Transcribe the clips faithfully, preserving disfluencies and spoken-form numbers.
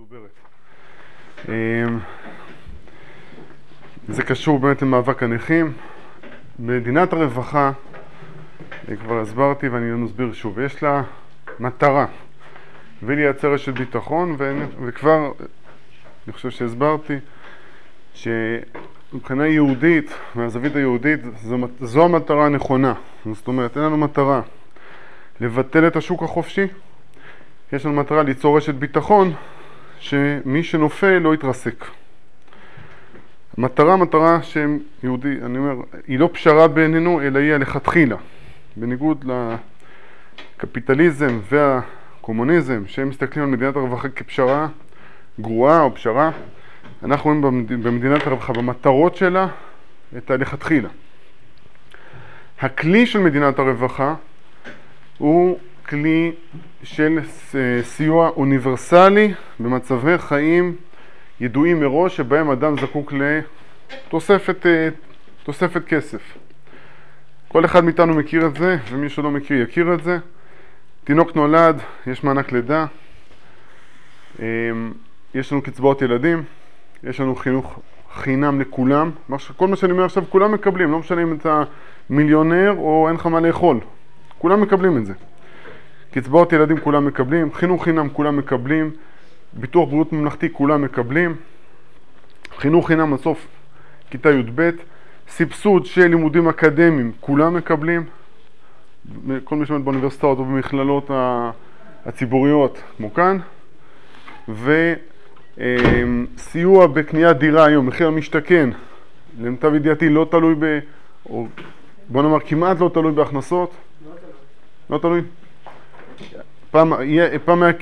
מדוברת. זה קשור באמת למאבק הנכים. מדינת הרווחה, כבר הסברתי ואני מסביר שוב, יש לה מטרה ולייצר רשת ביטחון, וכבר אני חושב שהסברתי שמבחינה יהודית, מהזווית היהודית, זו, זו המטרה הנכונה. זאת אומרת, אין לנו מטרה לבטל את השוק החופשי, יש לנו מטרה ליצור רשת ביטחון שמי שנופל לא יתרסק. המטרה, מטרה שיהודי, אני אומר, היא לא פשרה בינינו, אלא היא לכתחילה. בניגוד לקפיטליזם והקומוניזם, שהם מסתכלים על מדינת הרווחה כפשרה גרועה או פשרה, אנחנו רואים במדינת הרווחה, במטרות שלה, את הלכתחילה. הכלי של מדינת הרווחה הוא כלי של סיוע אוניברסלי במצבי חיים ידועים מראש שבהם אדם זקוק לתוספת תוספת כסף. כל אחד מאיתנו מכיר את זה, ומי שלא מכיר יכיר את זה. תינוק נולד, יש מענק לידה, יש לנו קצבאות ילדים, יש לנו חינוך חינם לכולם. כל מה שאני אומר עכשיו, כולם מקבלים, לא משנה אם אתה מיליונר או אין לך מה לאכול. כולם מקבלים את זה. קצבאות ילדים כולם מקבלים, חינוך חינם כולם מקבלים, ביטוח בריאות ממלכתי כולם מקבלים, חינוך חינם בסוף כיתה י' ב', סבסוד של לימודים אקדמיים כולם מקבלים, כל מי שעומד באוניברסיטאות ובמכללות הציבוריות כמו כאן, וסיוע בקניית דירה היום, מחיר המשתכן, למיטב ידיעתי לא תלוי ב... או בוא נאמר כמעט לא תלוי בהכנסות, לא תלוי. פעם, פעם היה,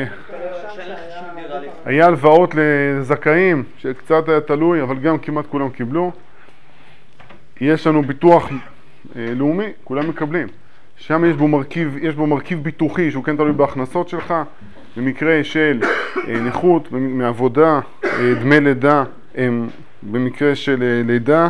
היה הלוואות לזכאים שקצת היה תלוי, אבל גם כמעט כולם קיבלו. יש לנו ביטוח לאומי, כולם מקבלים. שם יש בו מרכיב, יש בו מרכיב ביטוחי שהוא כן תלוי בהכנסות שלך, במקרה של נכות מעבודה, דמי לידה, במקרה של לידה,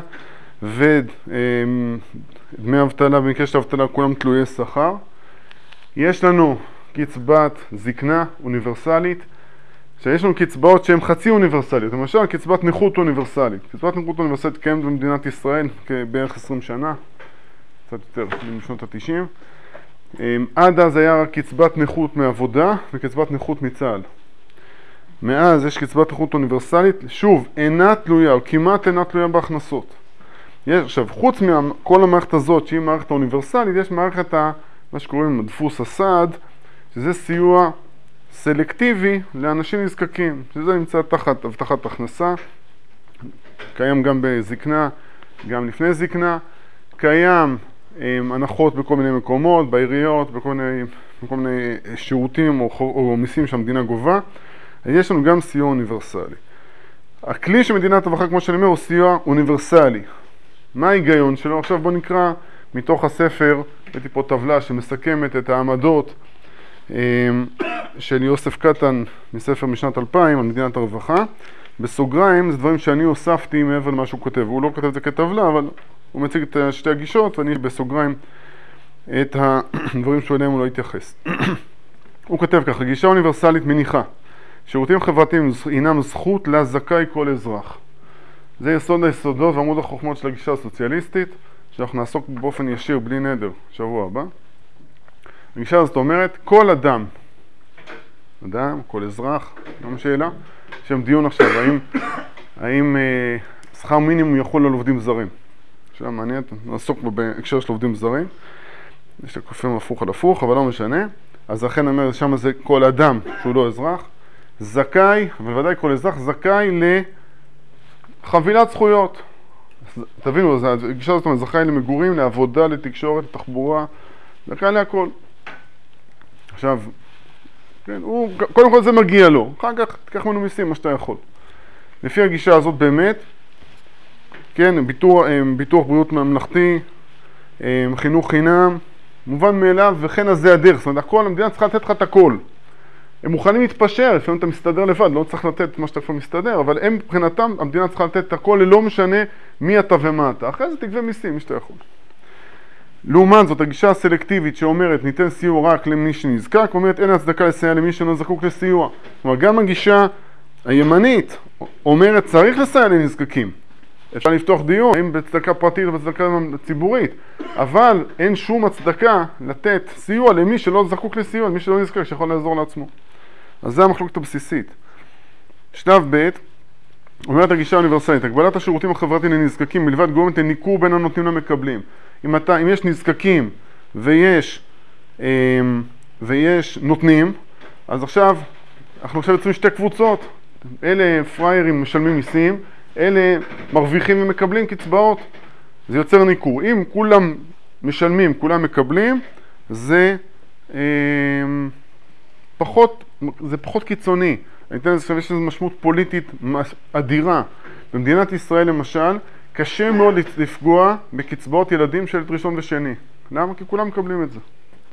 ודמי אבטלה, במקרה של אבטלה כולם תלויי שכר. יש לנו קצבת זקנה אוניברסלית, שיש לנו קצבאות שהן חצי אוניברסליות, למשל קצבת נכות אוניברסלית. קצבת נכות אוניברסלית קיימת במדינת ישראל בערך עשרים שנה, קצת יותר, משנות ה-תשעים. עד אז היה קצבת נכות מעבודה וקצבת נכות מצה"ל. מאז יש קצבת נכות אוניברסלית, שוב, אינה תלויה או כמעט אינה תלויה בהכנסות. יש, עכשיו, חוץ מכל המערכת הזאת שהיא מערכת האוניברסלית, יש מערכת ה... מה שקוראים דפוס הסעד, שזה סיוע סלקטיבי לאנשים נזקקים, שזה נמצא תחת הבטחת הכנסה, קיים גם בזקנה, גם לפני זקנה, קיים עם, הנחות בכל מיני מקומות, בעיריות, בכל מיני, בכל מיני שירותים או, או מיסים שהמדינה גובה, יש לנו גם סיוע אוניברסלי. הכלי של מדינת הרווחה, כמו שאני אומר, הוא סיוע אוניברסלי. מה ההיגיון שלו? עכשיו בוא נקרא מתוך הספר, הבאתי פה טבלה שמסכמת את העמדות של יוסף קטן מספר משנת אלפיים על מדינת הרווחה. בסוגריים זה דברים שאני הוספתי מעבר למה שהוא כותב. הוא לא כותב את זה כטבלה, אבל הוא מציג את שתי הגישות, ואני בסוגריים את הדברים שעליהם הוא לא התייחס. הוא כותב ככה, גישה אוניברסלית מניחה, שירותים חברתיים הינם זכות לזכאי כל אזרח. זה יסוד היסודות ועמוד החוכמות של הגישה הסוציאליסטית, שאנחנו נעסוק באופן ישיר בלי נדר שבוע הבא. הגישה הזאת אומרת, כל אדם, אדם, כל אזרח, גם שאלה, שם דיון עכשיו, האם, האם אה, שכר מינימום יכול על עובדים זרים? שאלה מעניינת, נעסוק בהקשר של עובדים זרים. יש את הקופים הפוך על הפוך, אבל לא משנה. אז לכן אומר, שם זה כל אדם שהוא לא אזרח, זכאי, אבל ודאי כל אזרח, זכאי לחבילת זכויות. תבינו, הגישה הזאת אומרת, זכאי למגורים, לעבודה, לתקשורת, לתחבורה, זכאי להכל. עכשיו, כן, הוא, קודם כל זה מגיע לו, אחר כך תיקח ממנו מיסים מה שאתה יכול. לפי הגישה הזאת באמת, כן, ביטוח, ביטוח בריאות ממלכתי, חינוך חינם, מובן מאליו, וכן אז זה הדרך, זאת אומרת, הכל, המדינה צריכה לתת לך את הכל. הם מוכנים להתפשר, לפעמים אתה מסתדר לבד, לא צריך לתת את מה שאתה כבר מסתדר, אבל הם, מבחינתם, המדינה צריכה לתת את הכל, לא משנה מי אתה ומה אתה. אחרי זה תגבה מיסים, מי שאתה יכול. לעומת זאת, הגישה הסלקטיבית שאומרת ניתן סיוע רק למי שנזקק, אומרת אין הצדקה לסייע למי שאינו זקוק לסיוע. כלומר, גם הגישה הימנית אומרת צריך לסייע לנזקקים. אפשר לפתוח דיון, האם בצדקה פרטית או בצדקה ציבורית, אבל אין שום הצדקה לתת סיוע למי שלא זקוק לסיוע, למי שלא נזקק, שיכול לעזור לעצמו. אז זה המחלוקת הבסיסית. שלב ב' אומרת הגישה האוניברסלית, הגבלת השירותים החברתיים לנזקקים מלבד גורמת לניכור בין הנותנים למקבלים. אם, אתה, אם יש נזקקים ויש, ויש נותנים, אז עכשיו אנחנו עכשיו יוצאים שתי קבוצות. אלה פריירים משלמים מיסים, אלה מרוויחים ומקבלים קצבאות. זה יוצר ניכור. אם כולם משלמים, כולם מקבלים, זה אה, פחות, זה פחות קיצוני. אני אתן לזה, יש לזה משמעות פוליטית אדירה. במדינת ישראל למשל, קשה מאוד לפגוע בקצבאות ילדים של ראשון ושני. למה? כי כולם מקבלים את זה.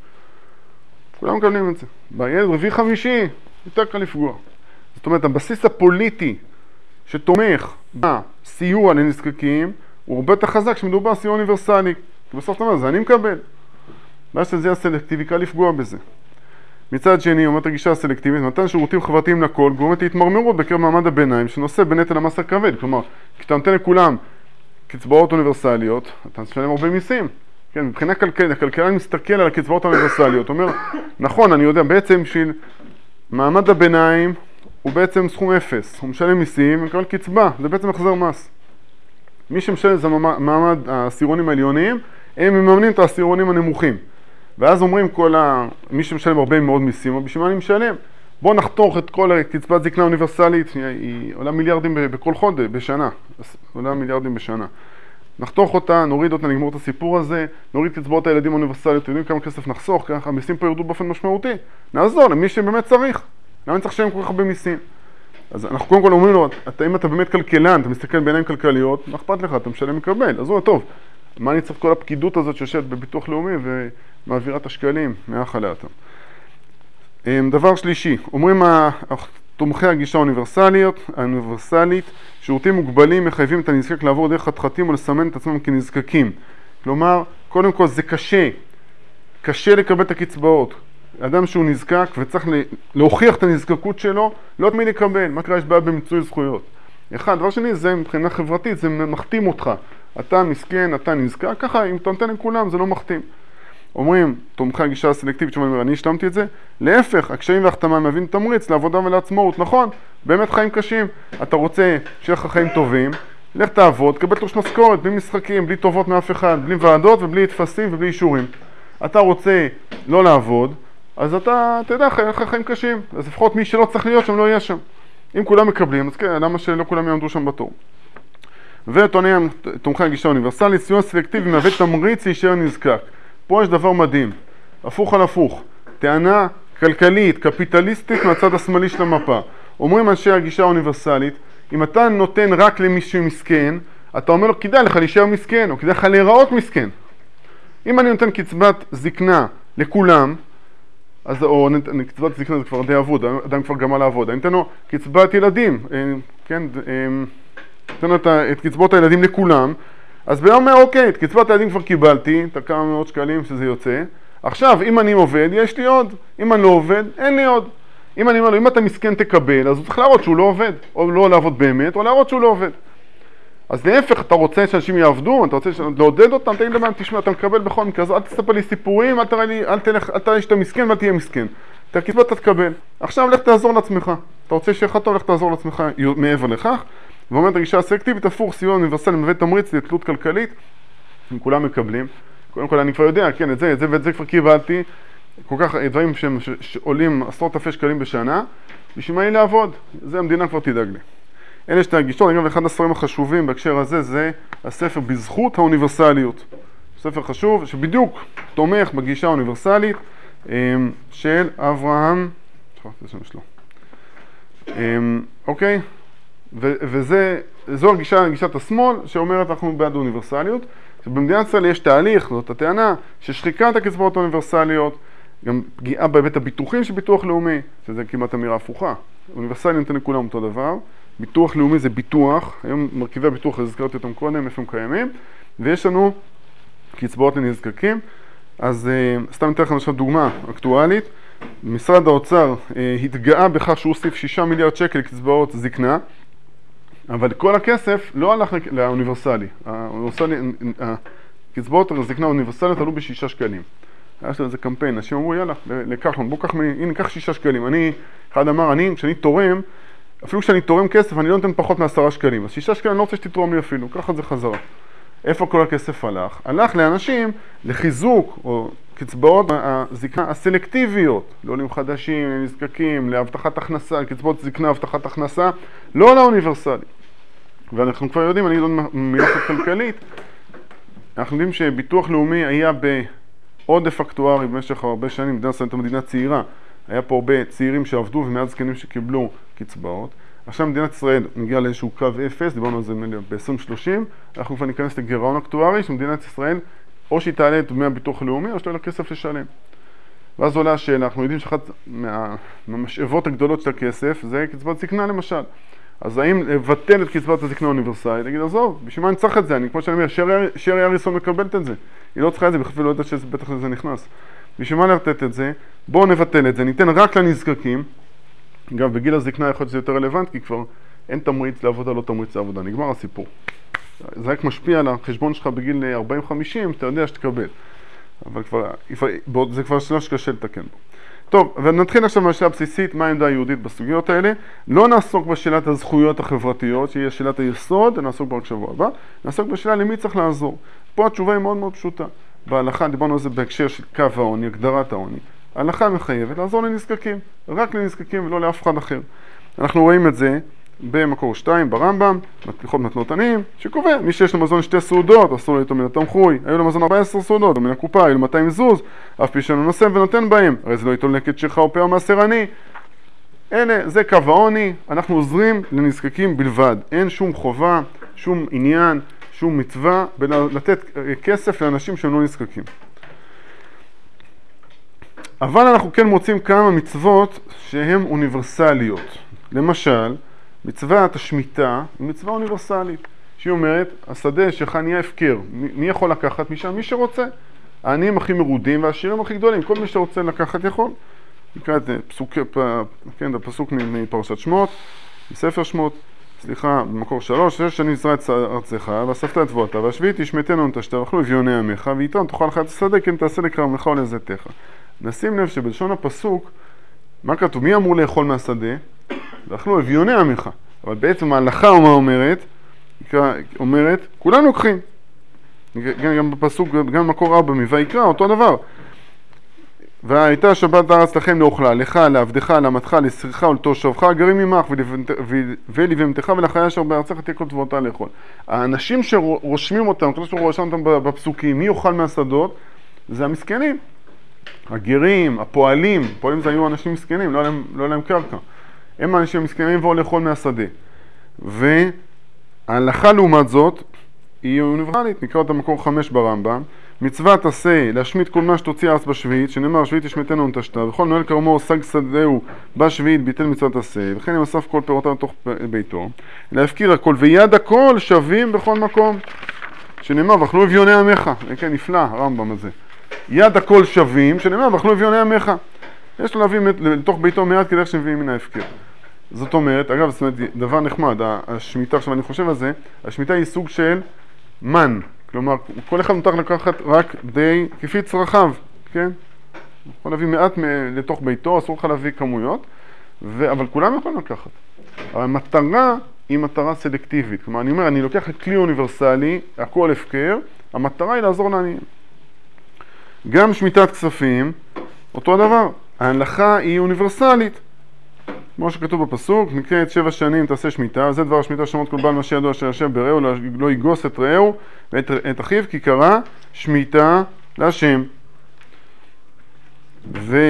כולם מקבלים את זה. בילד רביעי חמישי, יותר קל לפגוע. זאת אומרת, הבסיס הפוליטי שתומך בסיוע לנזקקים, הוא הרבה יותר חזק שמדובר סיוע אוניברסלי. כי בסוף אתה אומר, זה אני מקבל. ואז שזה הסלקטיבי, קל לפגוע בזה. מצד שני, אומרת הגישה הסלקטיבית, מתן שירותים חברתיים לכל, גורמת להתמרמרות בקרב מעמד הביניים, שנושא בנטל המס הכבד. כלומר, כשאתה נותן לכולם קצבאות אוניברסליות, אתה משלם הרבה מיסים. כן, מבחינה כלכלית, הכלכלן מסתכל על הקצבאות האוניברסליות, אומר, נכון, אני יודע, בעצם של מעמד הביניים הוא בעצם סכום אפס, הוא משלם מיסים ומקבל קצבה, זה בעצם החזר מס. מי שמשלם זה מעמד העשירונים העליוניים, הם מממנים את העשירונים הנמוכים. ואז אומרים כל ה... מי שמשלם הרבה מאוד מיסים, בשביל מה אני משלם? בואו נחתוך את כל קצבת זקנה אוניברסלית, היא, היא עולה מיליארדים בכל חודש, בשנה, עולה מיליארדים בשנה. נחתוך אותה, נוריד אותה, נגמור את הסיפור הזה, נוריד קצבאות הילדים האוניברסליות, יודעים כמה כסף נחסוך, ככה המיסים פה ירדו באופן משמעותי. נעזור למי שבאמת צריך. למה אני צריך לשלם כל כך הרבה מיסים? אז אנחנו קודם כל אומרים לו, אתה, אם אתה באמת כלכלן, אתה מסתכל בעיניים כלכליות, מה אכפת לך? אתה משלם מקבל. אז הוא טוב, מה אני צריך כל הפקידות הזאת שיושבת בביטוח לאומי ומעבירה את השקלים מאחה לאטה. דבר שלישי, אומרים תומכי הגישה האוניברסלית, האוניברסלית, שירותים מוגבלים מחייבים את הנזקק לעבור דרך חתחתים או לסמן את עצמם כנזקקים. כלומר, קודם כל זה קשה, קשה לקבל את הקצבאות. אדם שהוא נזקק וצריך להוכיח את הנזקקות שלו, לא תמיד יקבל. מה קרה? יש בעיה במיצוי זכויות. אחד, דבר שני, זה מבחינה חברתית, זה מחתים אותך. אתה מסכן, אתה נזקק, ככה, אם אתה נותן לכולם, זה לא מחתים. אומרים, תומכי הגישה הסלקטיבית, שאומרים, אני השלמתי את זה, להפך, הקשיים והחתמה מבין תמריץ לעבודה ולעצמאות, נכון? באמת חיים קשים. אתה רוצה שיהיה לך חיים טובים, לך תעבוד, קבל תלוש משכורת, בלי משחקים, בלי טובות מאף אחד, בלי ועדות ובלי תפסים ובלי אישורים. אתה רוצה לא לעבוד, אז אתה, אתה יודע, לך חיים קשים. אז לפחות מי שלא צריך להיות שם לא יהיה שם. אם כולם מקבלים, אז כן, למה שלא כולם יעמדו שם בתור? וטוענים תומכי הגישה האוניברסלית, סיוע סלקטיבי מהווה תמריץ להישאר נזקק. פה יש דבר מדהים, הפוך על הפוך, טענה כלכלית, קפיטליסטית מהצד השמאלי של המפה. אומרים אנשי הגישה האוניברסלית, אם אתה נותן רק למישהו מסכן, אתה אומר לו, כדאי לך להישאר מסכן, או כדאי לך להיראות מסכן. אם אני נותן קצבת זקנה לכולם, אז, או קצבת זקנה זה כבר די עבוד, אדם כבר גמר לעבוד. אני נותן לו קצבת ילדים, כן, נותן לו את קצבות הילדים לכולם, אז ביום אומר, אוקיי, את קצבת הילדים כבר קיבלתי, את כמה מאות שקלים שזה יוצא. עכשיו, אם אני עובד, יש לי עוד. אם אני לא עובד, אין לי עוד. אם אני אומר לו, אם אתה מסכן תקבל, אז הוא צריך להראות שהוא לא עובד. או לא לעבוד באמת, או להראות שהוא לא עובד. אז להפך, אתה רוצה שאנשים יעבדו, אתה רוצה לעודד אותם, תגיד למה, תשמע, אתה מקבל בכל מקרה, אז אל תספר לי סיפורים, אל תראה לי, אל תלך, אל תראה לי שאתה מסכן ואל תהיה מסכן. את הקצבת אתה תקבל. עכשיו, לך תעזור לעצמך. אתה רוצה שיהיה לך טוב, לך תעזור לעצמך מעבר לכך. ואומרת הגישה הסלקטיבית, הפוך, סיוע אוניברסלי מביא תמריץ לתלות כלכלית, אם כולם מקבלים. קודם כל אני כבר יודע, כן, את זה, את זה ואת זה כבר קיבלתי, כל כך דברים שהם שעולים עשרות אלפי שקלים בשנה, בשביל מה היא לעבוד? זה המדינה כבר תדאג לי. אלה שתי הגישות, אגב, אחד הספרים החשובים בהקשר הזה, זה הספר בזכות האוניברסליות. ספר חשוב שבדיוק תומך בגישה האוניברסלית של אברהם, זה שם שלו. אוקיי? וזה, זו הגישה, גישת השמאל שאומרת אנחנו בעד האוניברסליות. במדינת ישראל יש תהליך, זאת הטענה, ששחיקת הקצבאות האוניברסליות, גם פגיעה בהיבט הביטוחים של ביטוח לאומי, שזה כמעט אמירה הפוכה. אוניברסלי נותן לכולם אותו דבר, ביטוח לאומי זה ביטוח, היום מרכיבי הביטוח, הזכרתי אותם קודם, איפה הם קיימים, ויש לנו קצבאות לנזקקים. אז uh, סתם ניתן לכם עכשיו דוגמה אקטואלית. משרד האוצר uh, התגאה בכך שהוא הוסיף שישה מיליארד שקל לקצבאות זקנה, אבל כל הכסף לא הלך לאוניברסלי. הקצבאות הזקנה האוניברסליות עלו בשישה שקלים. היה של איזה קמפיין, אנשים אמרו יאללה, לקחנו, בוא קח, הנה, קח שישה שקלים. אני, אחד אמר, אני, כשאני תורם, אפילו כשאני תורם כסף, אני לא נותן פחות מעשרה שקלים. אז שישה שקלים אני לא רוצה שתתרום לי אפילו, קח את זה חזרה. איפה כל הכסף הלך? הלך לאנשים לחיזוק או קצבאות הזקנה הסלקטיביות, לעולים חדשים, לנזקקים, להבטחת הכנסה, קצבאות זקנה, הבטחת הכנסה, לא לאוניברסלי. ואנחנו כבר יודעים, אני לא מילה כלכלית, אנחנו יודעים שביטוח לאומי היה בעודף אקטוארי במשך הרבה שנים, מדינת ישראל הייתה מדינה צעירה, היה פה הרבה צעירים שעבדו ומעט זקנים שקיבלו קצבאות. עכשיו מדינת ישראל מגיעה לאיזשהו קו אפס, דיברנו על זה ב-עשרים שלושים, אנחנו כבר ניכנס לגירעון אקטוארי, שמדינת ישראל או שהיא תעלה את דמי הביטוח הלאומי או שאין לה כסף לשלם. ואז עולה השאלה, אנחנו יודעים שאחת מה, מהמשאבות הגדולות של הכסף זה קצבת זקנה למשל. אז האם לבטל את קצבת הזקנה האוניברסלית? להגיד, עזוב, בשביל מה אני צריך את זה? אני, כמו שאני אומר, שרי, שרי אריסון מקבלת את זה. היא לא צריכה את זה, בכלל לא יודעת שבטח לזה נכנס. בשביל מה לתת את זה? בואו נבטל את זה, ניתן רק לנזקקים. אגב, בגיל הזקנה יכול להיות שזה יותר רלוונט, כי כבר אין תמריץ לעבודה, לא תמריץ לעבודה. נגמר הסיפור. זה רק משפיע על החשבון שלך בגיל ארבעים חמישים, אתה יודע שתקבל. אבל כבר, זה כבר שלב שקשה לתקן בו. טוב, ונתחיל עכשיו מהשאלה הבסיסית, מה העמדה היהודית בסוגיות האלה. לא נעסוק בשאלת הזכויות החברתיות, שהיא שאלת היסוד, נעסוק בה רק שבוע הבא. נעסוק בשאלה למי צריך לעזור. פה התשובה היא מאוד מאוד פשוטה. בהלכה, דיברנו על זה בהקשר של קו העוני, הגדרת העוני. ההלכה מחייבת לעזור לנזקקים, רק לנזקקים ולא לאף אחד אחר. אנחנו רואים את זה במקור שתיים, ברמב"ם, הלכות מתנות עניים, שקובע, מי שיש לו מזון שתי סעודות, אסור לו איתו מן התמחוי, היו לו מזון ארבע עשרה סעודות, או מן הקופה, היו לו מאתיים זוז, אף פי שאינו נושא ונותן בהם, הרי זה לא ייטול לקט שלך או פאה מעשר עני. אלה, זה קו העוני, אנחנו עוזרים לנזקקים בלבד, אין שום חובה, שום עניין, שום מצווה, לתת כסף לאנשים שהם לא נזקקים. אבל אנחנו כן מוצאים כמה מצוות שהן אוניברסליות. למשל, מצוות השמיטה היא מצווה אוניברסלית, שהיא אומרת, השדה שלך נהיה הפקר, מי יכול לקחת משם? מי שרוצה. העניים הכי מרודים והעשירים הכי גדולים, כל מי שרוצה לקחת יכול. נקרא את פסוק, כן, הפסוק מפרשת שמות, מספר שמות, סליחה, במקור שלוש, שש שנים יזרע את ארצך, ואספת את תבואתה, והשביעית תשמטנו נטשת, ואכלו אביוני עמך, ואיתן תאכל לך את השדה, כן תעשה לכרמך ולזיתך. נשים לב שבלשון הפסוק, מה כתוב? מי אמור לאכול מהשדה? ואכלו אביוני עמך. אבל בעצם ההלכה מה אומרת? אומרת, כולנו לוקחים. גם בפסוק, גם במקור ארבע מויקרא, אותו דבר. והייתה שבת הארץ לכם לאוכלה, לך, לעבדך, לאמתך, לשכרך ולתושבך, גרים עמך ולבהמתך ולחיה אשר בארצך תהיה כל תבואתה לאכול. האנשים שרושמים אותם, כמו שרושמים אותם בפסוקים, מי יאכל מהשדות? זה המסכנים. הגרים, הפועלים, הפועלים זה היו אנשים מסכנים, לא היה להם, לא היה להם קרקע. הם האנשים מסכנים ובואו לאכול מהשדה. וההלכה לעומת זאת היא אוניברסלית, נקרא אותה מקור חמש ברמב"ם. מצוות עשה להשמיט כל מה שתוציא ארץ בשביעית, שנאמר שביעית תשמטנו ונטשת, וכל נועל כרמו שג שדהו בשביעית ביטל מצוות עשה, וכן אם אסף כל פירותיו לתוך ביתו, להפקיר הכל ויד הכל שווים בכל מקום, שנאמר ואכלו אביוני עמך. כן, נפלא הרמב"ם הזה. יד הכל שווים, שנאמר ואכלו אביוני עמך. יש לו להביא לתוך ביתו מעט כדי שמביאים מן ההפקר. זאת אומרת, אגב, זאת אומרת, דבר נחמד, השמיטה, עכשיו אני חושב על זה, השמיטה היא סוג של מן, כלומר, כל אחד מותר לקחת רק די כפי צרכיו, כן? יכול להביא מעט לתוך ביתו, אסור לך להביא כמויות, ו... אבל כולם יכולים לקחת. אבל המטרה היא מטרה סלקטיבית, כלומר, אני אומר, אני לוקח כלי אוניברסלי, הכל הפקר, המטרה היא לעזור לעניים. גם שמיטת כספים, אותו הדבר, ההלכה היא אוניברסלית, כמו שכתוב בפסוק, מקרה את שבע שנים תעשה שמיטה, זה דבר השמיטה שמות כל בעל מה שידוע אשר יושב ברעהו, לא, לא יגוס את רעהו ואת את אחיו, כי קרא שמיטה להשם. ו...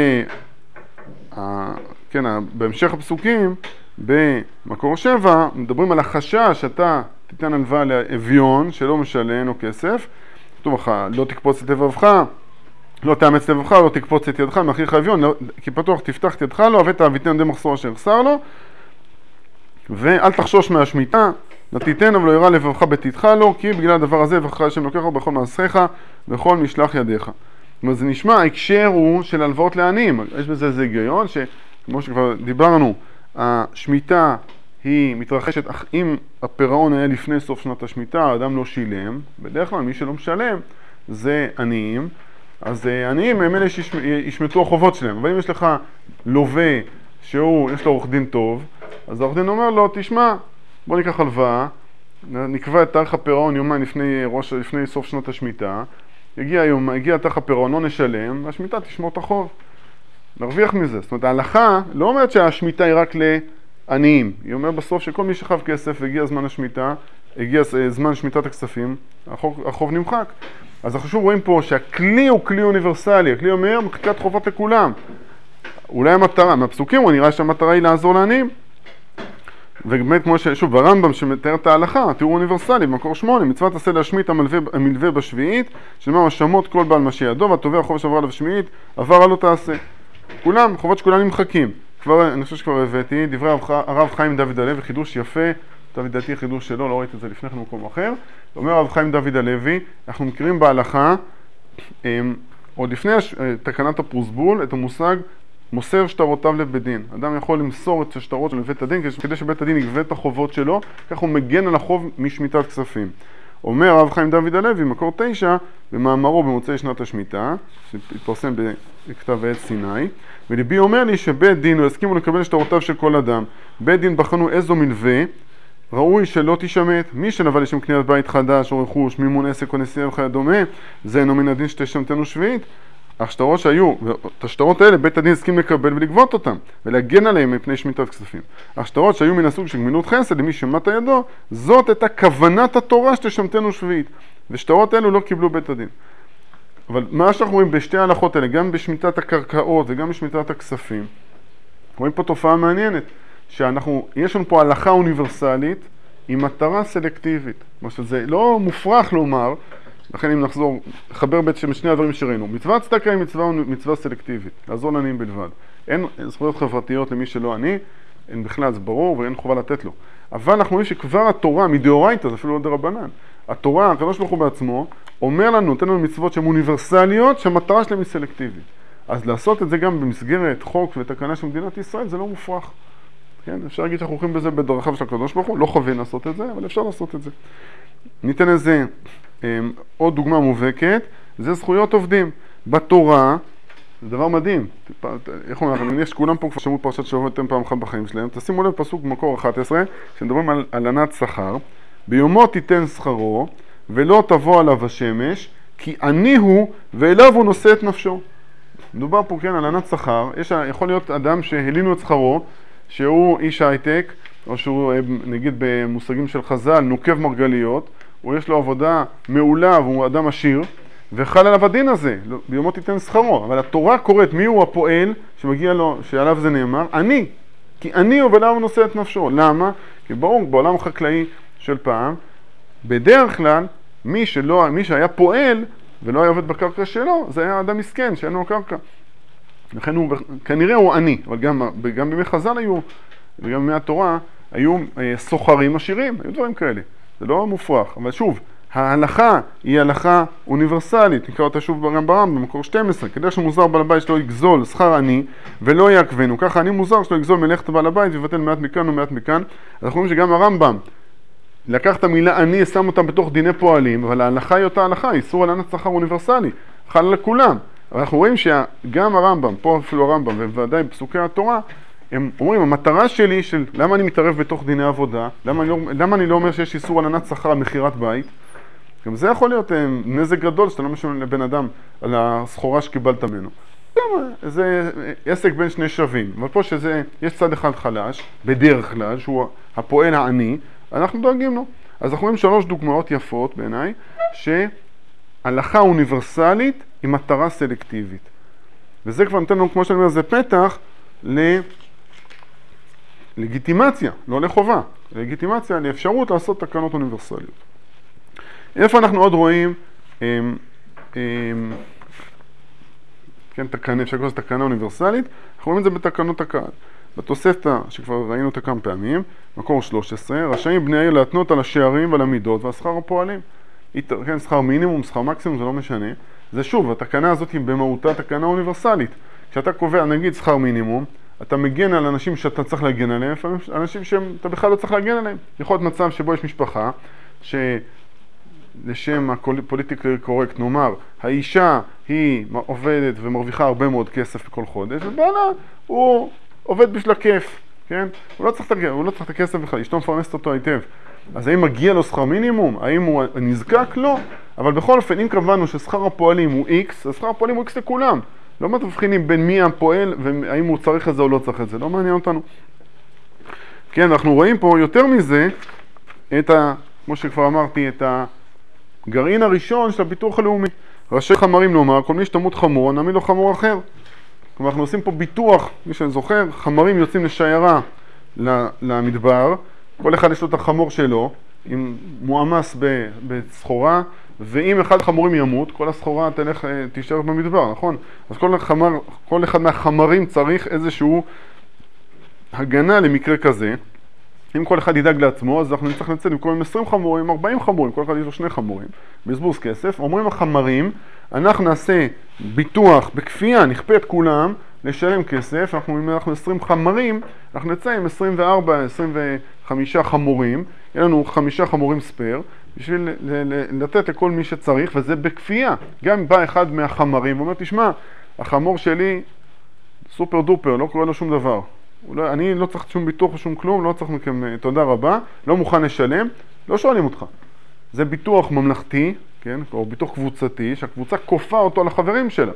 כן, בהמשך הפסוקים, במקור שבע, מדברים על החשש שאתה תיתן הלוואה לאביון שלא משלם או כסף, כתוב לך, לא תקפוץ את לבבך, לא תאמץ את לבבך, לא תקפוץ את ידך מאחיך אביון, לא, כי פתוח תפתח את ידך לו, הבאת אביתן די מחסור אשר חסר לו, ואל תחשוש מהשמיטה, נתיתנו ולא ירא לבבך בתיתך לו, כי בגלל הדבר הזה יברכך השם אלוקיך בכל מעשיך, בכל משלח ידיך. זאת אומרת, זה נשמע, ההקשר הוא של הלוואות לעניים. יש בזה איזה היגיון, שכמו שכבר דיברנו, השמיטה היא מתרחשת, אך אם הפירעון היה לפני סוף שנת השמיטה, האדם לא שילם, בדרך כלל מי שלא משלם זה עניים, אז עניים הם אלה שישמטו החובות שלהם. אבל אם יש לך לווה שהוא, יש לו עורך דין טוב, אז העורך דין אומר לו, תשמע, בוא ניקח הלוואה, נקבע את תאריך הפירעון יומיים לפני, ראש, לפני סוף שנות השמיטה, הגיע יום, הגיע תאריך הפירעון, לא נשלם, והשמיטה תשמור את החוב. נרוויח מזה. זאת אומרת, ההלכה לא אומרת שהשמיטה היא רק לעניים. היא אומרת בסוף שכל מי שחב כסף והגיע זמן השמיטה, הגיע זמן שמיטת הכספים, החוב, החוב נמחק. אז אנחנו שוב רואים פה שהכלי הוא כלי אוניברסלי, הכלי אומר מחיקת חובות לכולם. אולי המטרה, מהפסוקים הוא נראה שהמטרה היא לעזור לעניים. ובאמת כמו ששוב, ברמב"ם שמתאר את ההלכה, תיאור אוניברסלי, במקור שמונה, מצוות עשה להשמיט המלווה, המלווה בשביעית, שנאמר השמות כל בעל מה שידו, והתובע החוב שעבר עליו בשביעית, עבר עלו תעשה. כולם, חובות שכולם נמחקים. כבר, אני חושב שכבר הבאתי, דברי הרב חיים דוד הלוי, חידוש יפה, דוד דעתי חידוש שלו, לא ראיתי את זה לפני כן במקום אחר. אומר הרב חיים דוד הלוי, אנחנו מכירים בהלכה, עוד לפני תקנת הפרוסבול, את המושג מוסר שטרותיו לבית דין. אדם יכול למסור את השטרות שלו לבית הדין כדי שבית הדין יגבה את החובות שלו, כך הוא מגן על החוב משמיטת כספים. אומר הרב חיים דוד הלוי, מקור תשע, במאמרו במוצאי שנת השמיטה, שהתפרסם בכתב עת סיני, וליבי אומר לי שבית דין לא הסכימו לקבל שטרותיו של כל אדם. בית דין בחנו איזו מלווה, ראוי שלא תשמט. מי שנבע לשם קניית בית חדש או רכוש, מימון עסק או נסיעה וכדומה, זה אינו מן הדין שתשמטנו שביעית. השטרות שהיו, את השטרות האלה בית הדין הסכים לקבל ולגבות אותם ולהגן עליהם מפני שמיטת כספים. השטרות שהיו מן הסוג של גמילות חסד למי שמט ידו, זאת הייתה כוונת התורה שתשמטנו שביעית, ושטרות האלו לא קיבלו בית הדין. אבל מה שאנחנו רואים בשתי ההלכות האלה, גם בשמיטת הקרקעות וגם בשמיטת הכספים, רואים פה תופעה מעניינת, שאנחנו, יש לנו פה הלכה אוניברסלית עם מטרה סלקטיבית. מה שזה לא מופרך לומר, לכן אם נחזור, חבר בעצם שני הדברים שראינו. מצוות צדקה היא מצווה, מצווה סלקטיבית, לעזור לעניים בלבד. אין זכויות חברתיות למי שלא עני, אין בכלל, זה ברור ואין חובה לתת לו. אבל אנחנו רואים שכבר התורה, מדאורייתא, זה אפילו לא דרבנן, התורה, הקדוש ברוך הוא בעצמו, אומר לנו, נותן לנו מצוות שהן אוניברסליות, שהמטרה שלהן היא סלקטיבית. אז לעשות את זה גם במסגרת חוק ותקנה של מדינת ישראל, זה לא מופרך. כן? אפשר להגיד שאנחנו הולכים בזה בדרכיו של הקדוש ברוך הוא, לא חייבים לעשות את זה, אבל אפשר לעשות את זה. ניתן איזה עוד דוגמה מובהקת, זה זכויות עובדים. בתורה, זה דבר מדהים. איך אומר, אני מניח שכולם פה כבר שמעו פרשת שבוע יותר פעם אחת בחיים שלהם. תשימו לב פסוק במקור אחת עשרה, שמדברים על הלנת שכר. ביומו תיתן שכרו, ולא תבוא עליו השמש, כי עני הוא, ואליו הוא נושא את נפשו. מדובר פה כן על הלנת שכר. יש, יכול להיות אדם שהלינו את שכרו, שהוא איש הייטק, או שהוא נגיד במושגים של חז"ל, נוקב מרגליות, או יש לו עבודה מעולה והוא אדם עשיר, וחל עליו הדין הזה, ביומו תיתן שכרו. אבל התורה קוראת מי הוא הפועל שמגיע לו, שעליו זה נאמר, אני. כי אני הוא ולמה הוא נושא את נפשו. למה? כי ברור, בעולם החקלאי של פעם, בדרך כלל, מי, שלא, מי שהיה פועל ולא היה עובד בקרקע שלו, זה היה אדם מסכן שאין לו קרקע. לכן הוא, כנראה הוא עני, אבל גם, גם בימי חז"ל היו, וגם בימי התורה, היו סוחרים עשירים, היו דברים כאלה. זה לא מופרך, אבל שוב, ההלכה היא הלכה אוניברסלית, נקרא אותה שוב גם ברמב"ם, במקור שתים עשרה, כדי שמוזר בעל הבית שלא יגזול שכר עני ולא יעכבנו, ככה אני מוזר שלא יגזול מלאכת בעל הבית ויבטל מעט מכאן ומעט מכאן. אנחנו רואים שגם הרמב"ם לקח את המילה עני, שם אותם בתוך דיני פועלים, אבל ההלכה היא אותה הלכה, איסור הלנת שכר אוניברסלי, חל לכולם. אבל אנחנו רואים שגם הרמב"ם, פה אפילו הרמב"ם ובוודאי בפסוקי התורה, הם אומרים, המטרה שלי של למה אני מתערב בתוך דיני עבודה, למה אני לא, למה אני לא אומר שיש איסור הלנת שכר על מכירת בית, גם זה יכול להיות נזק גדול שאתה לא משלם לבן אדם על הסחורה שקיבלת ממנו. זה עסק בין שני שווים, אבל פה שזה, יש צד אחד חלש, בדרך כלל, שהוא הפועל העני, אנחנו דואגים לו. אז אנחנו רואים שלוש דוגמאות יפות בעיניי, שהלכה אוניברסלית היא מטרה סלקטיבית. וזה כבר נותן לנו, כמו שאני אומר, זה פתח ללגיטימציה, לא לחובה, לגיטימציה, לאפשרות לעשות תקנות אוניברסליות. איפה אנחנו עוד רואים, הם, הם, כן, תקנה, אפשר לקרוא לזה תקנה אוניברסלית, אנחנו רואים את זה בתקנות הקהל. בתוספתא, שכבר ראינו אותה כמה פעמים, מקור שלוש עשרה, רשאים בני העיר להתנות על השערים ועל המידות ועל שכר הפועלים. כן, שכר מינימום, שכר מקסימום, זה לא משנה. זה שוב, התקנה הזאת היא במהותה תקנה אוניברסלית. כשאתה קובע, נגיד, שכר מינימום, אתה מגן על אנשים שאתה צריך להגן עליהם, אנשים שאתה בכלל לא צריך להגן עליהם. יכול להיות מצב שבו יש משפחה, שלשם הפוליטיקלי קורקט נאמר, האישה היא עובדת ומרוויחה הרבה מאוד כסף בכל חודש, ובעלה הוא עובד בשביל הכיף, כן? הוא לא צריך, הוא לא צריך את הכסף בכלל, אשתו מפרנסת אותו היטב. אז האם מגיע לו שכר מינימום? האם הוא נזקק? לא. אבל בכל אופן, אם קבענו ששכר הפועלים הוא X, אז שכר הפועלים הוא X לכולם. לא מבחינים בין מי הפועל והאם הוא צריך את זה או לא צריך את זה. לא מעניין אותנו. כן, אנחנו רואים פה יותר מזה, את ה, כמו שכבר אמרתי, את הגרעין הראשון של הביטוח הלאומי. ראשי חמרים נאמר, כל מי שתמות חמור, נעמיד לו חמור אחר. כלומר, אנחנו עושים פה ביטוח, מי שזוכר, חמרים יוצאים לשיירה למדבר, כל אחד יש לו את החמור שלו, עם מואמס בסחורה, ואם אחד חמורים ימות, כל הסחורה תלך, תישאר במדבר, נכון? אז כל, החמר, כל אחד מהחמרים צריך איזשהו הגנה למקרה כזה. אם כל אחד ידאג לעצמו, אז אנחנו נצטרך לצאת במקום עם עשרים חמורים, ארבעים חמורים, כל אחד יש לו שני חמורים, בזבוז כסף. אומרים החמרים, אנחנו נעשה ביטוח בכפייה, נכפה את כולם, לשלם כסף, אנחנו, אם אנחנו עשרים חמרים, אנחנו נצא עם עשרים וארבע, עשרים וחמישה חמורים, יהיה לנו חמישה חמורים ספר, בשביל לתת לכל מי שצריך, וזה בכפייה. גם בא אחד מהחמרים ואומר, תשמע, החמור שלי סופר דופר, לא קורה לו שום דבר. לא, אני לא צריך שום ביטוח או שום כלום, לא צריך מכם תודה רבה, לא מוכן לשלם, לא שואלים אותך. זה ביטוח ממלכתי, כן? או ביטוח קבוצתי, שהקבוצה כופה אותו לחברים שלה.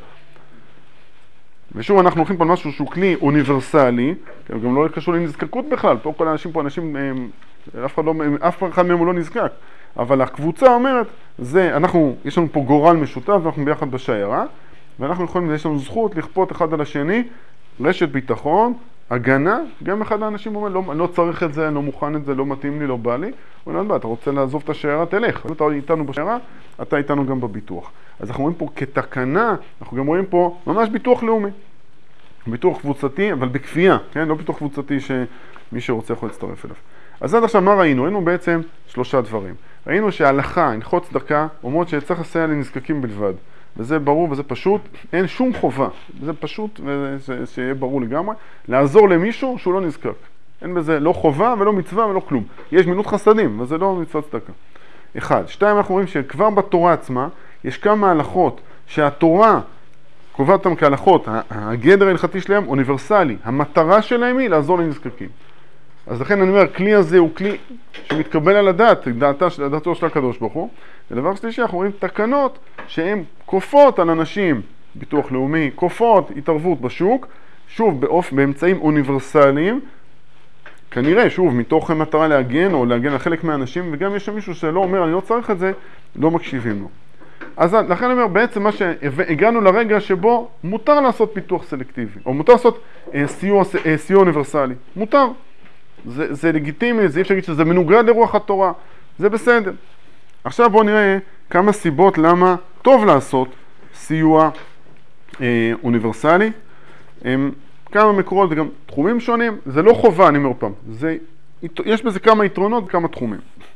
ושוב, אנחנו הולכים פה על משהו שהוא כלי אוניברסלי, גם לא קשור לנזקקות בכלל, פה כל האנשים פה, אנשים, אף אחד, לא, אף אחד מהם הוא לא נזקק, אבל הקבוצה אומרת, זה, אנחנו, יש לנו פה גורל משותף, ואנחנו ביחד בשיירה, ואנחנו יכולים, יש לנו זכות לכפות אחד על השני, רשת ביטחון, הגנה, גם אחד האנשים אומר, לא, לא צריך את זה, לא מוכן את זה, לא מתאים לי, לא בא לי, הוא אומר, אתה רוצה לעזוב את השיירה, תלך, אתה איתנו בשיירה, אתה איתנו גם בביטוח. אז אנחנו רואים פה כתקנה, אנחנו גם רואים פה ממש ביטוח לאומי. ביטוח קבוצתי, אבל בכפייה, כן? לא ביטוח קבוצתי שמי שרוצה יכול להצטרף אליו. אז עד עכשיו מה ראינו? ראינו בעצם שלושה דברים. ראינו שההלכה, הלכות צדקה, אומרות שצריך לסייע לנזקקים בלבד. וזה ברור וזה פשוט, אין שום חובה. זה פשוט, ושיהיה ברור לגמרי, לעזור למישהו שהוא לא נזקק. אין בזה לא חובה ולא מצווה ולא כלום. יש מילות חסדים, וזה לא מצוות צדקה. אחד. שתיים, אנחנו רואים שכבר בתורה עצמה, יש כמה הלכות שהתורה קובעת אותם כהלכות, הגדר ההלכתי שלהם אוניברסלי, המטרה שלהם היא לעזור לנזקקים. אז לכן אני אומר, הכלי הזה הוא כלי שמתקבל על הדעת, דעתה, דעתו של הקדוש ברוך הוא. ודבר שלישי, אנחנו רואים תקנות שהן כופות על אנשים, ביטוח לאומי, כופות התערבות בשוק, שוב באופ, באמצעים אוניברסליים, כנראה, שוב, מתוך מטרה להגן או להגן על חלק מהאנשים, וגם יש שם מישהו שלא אומר, אני לא צריך את זה, לא מקשיבים לו. אז לכן אני אומר, בעצם מה שהגענו לרגע שבו מותר לעשות פיתוח סלקטיבי, או מותר לעשות אה, סיוע, אה, סיוע אוניברסלי. מותר. זה, זה לגיטימי, זה אי אפשר להגיד שזה מנוגד לרוח התורה. זה בסדר. עכשיו בואו נראה כמה סיבות למה טוב לעשות סיוע אה, אוניברסלי. אה, כמה מקורות וגם תחומים שונים. זה לא חובה, אני אומר פעם. זה, יש בזה כמה יתרונות וכמה תחומים.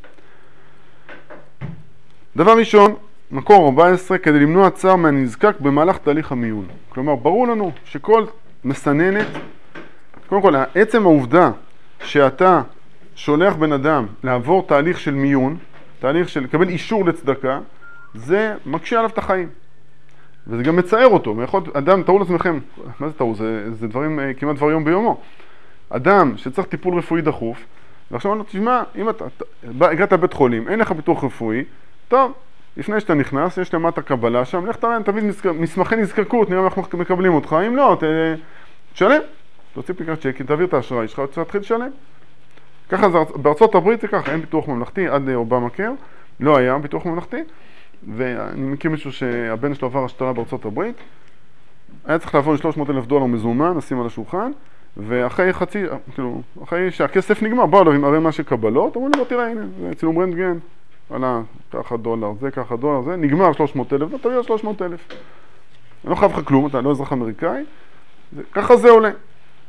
דבר ראשון, מקור ארבע עשרה, כדי למנוע צער מהנזקק במהלך תהליך המיון. כלומר, ברור לנו שכל מסננת, קודם כל, עצם העובדה שאתה שולח בן אדם לעבור תהליך של מיון, תהליך של לקבל אישור לצדקה, זה מקשה עליו את החיים. וזה גם מצער אותו. יכול להיות, אדם, תראו לעצמכם, מה זה תראו? זה, זה דברים, כמעט דבר יום ביומו. אדם שצריך טיפול רפואי דחוף, ועכשיו אני אומר, תשמע, אם אתה, אתה הגעת לבית חולים, אין לך ביטוח רפואי, טוב, לפני שאתה נכנס, יש למטה קבלה שם, לך תראה, תביא מסמכי נזקקות, נראה איך אנחנו מקבלים אותך, אם לא, תשלם. תוציא פנקס צ'קים, תעביר את האשראי שלך, תתחיל לשלם. ככה זה, בארצות הברית זה ככה, אין ביטוח ממלכתי, עד אובמה קר, לא היה ביטוח ממלכתי, ואני מכיר מישהו שהבן שלו עבר השתלה בארצות הברית, היה צריך לעבור שלוש מאות אלף דולר מזומן, נשים על השולחן, ואחרי חצי, כאילו, אחרי שהכסף נגמר, באו לו עם הרי מה שקבלות, אמרו לי, בוא תראה, הנה, זה צילום רנטגן, עלה ככה דולר, זה ככה דולר, זה, נגמר שלוש מאות אלף, אתה תביא שלוש מאות אלף. אני לא חייב לך כלום, אתה לא אזרח אמריקאי, זה, ככה זה עולה.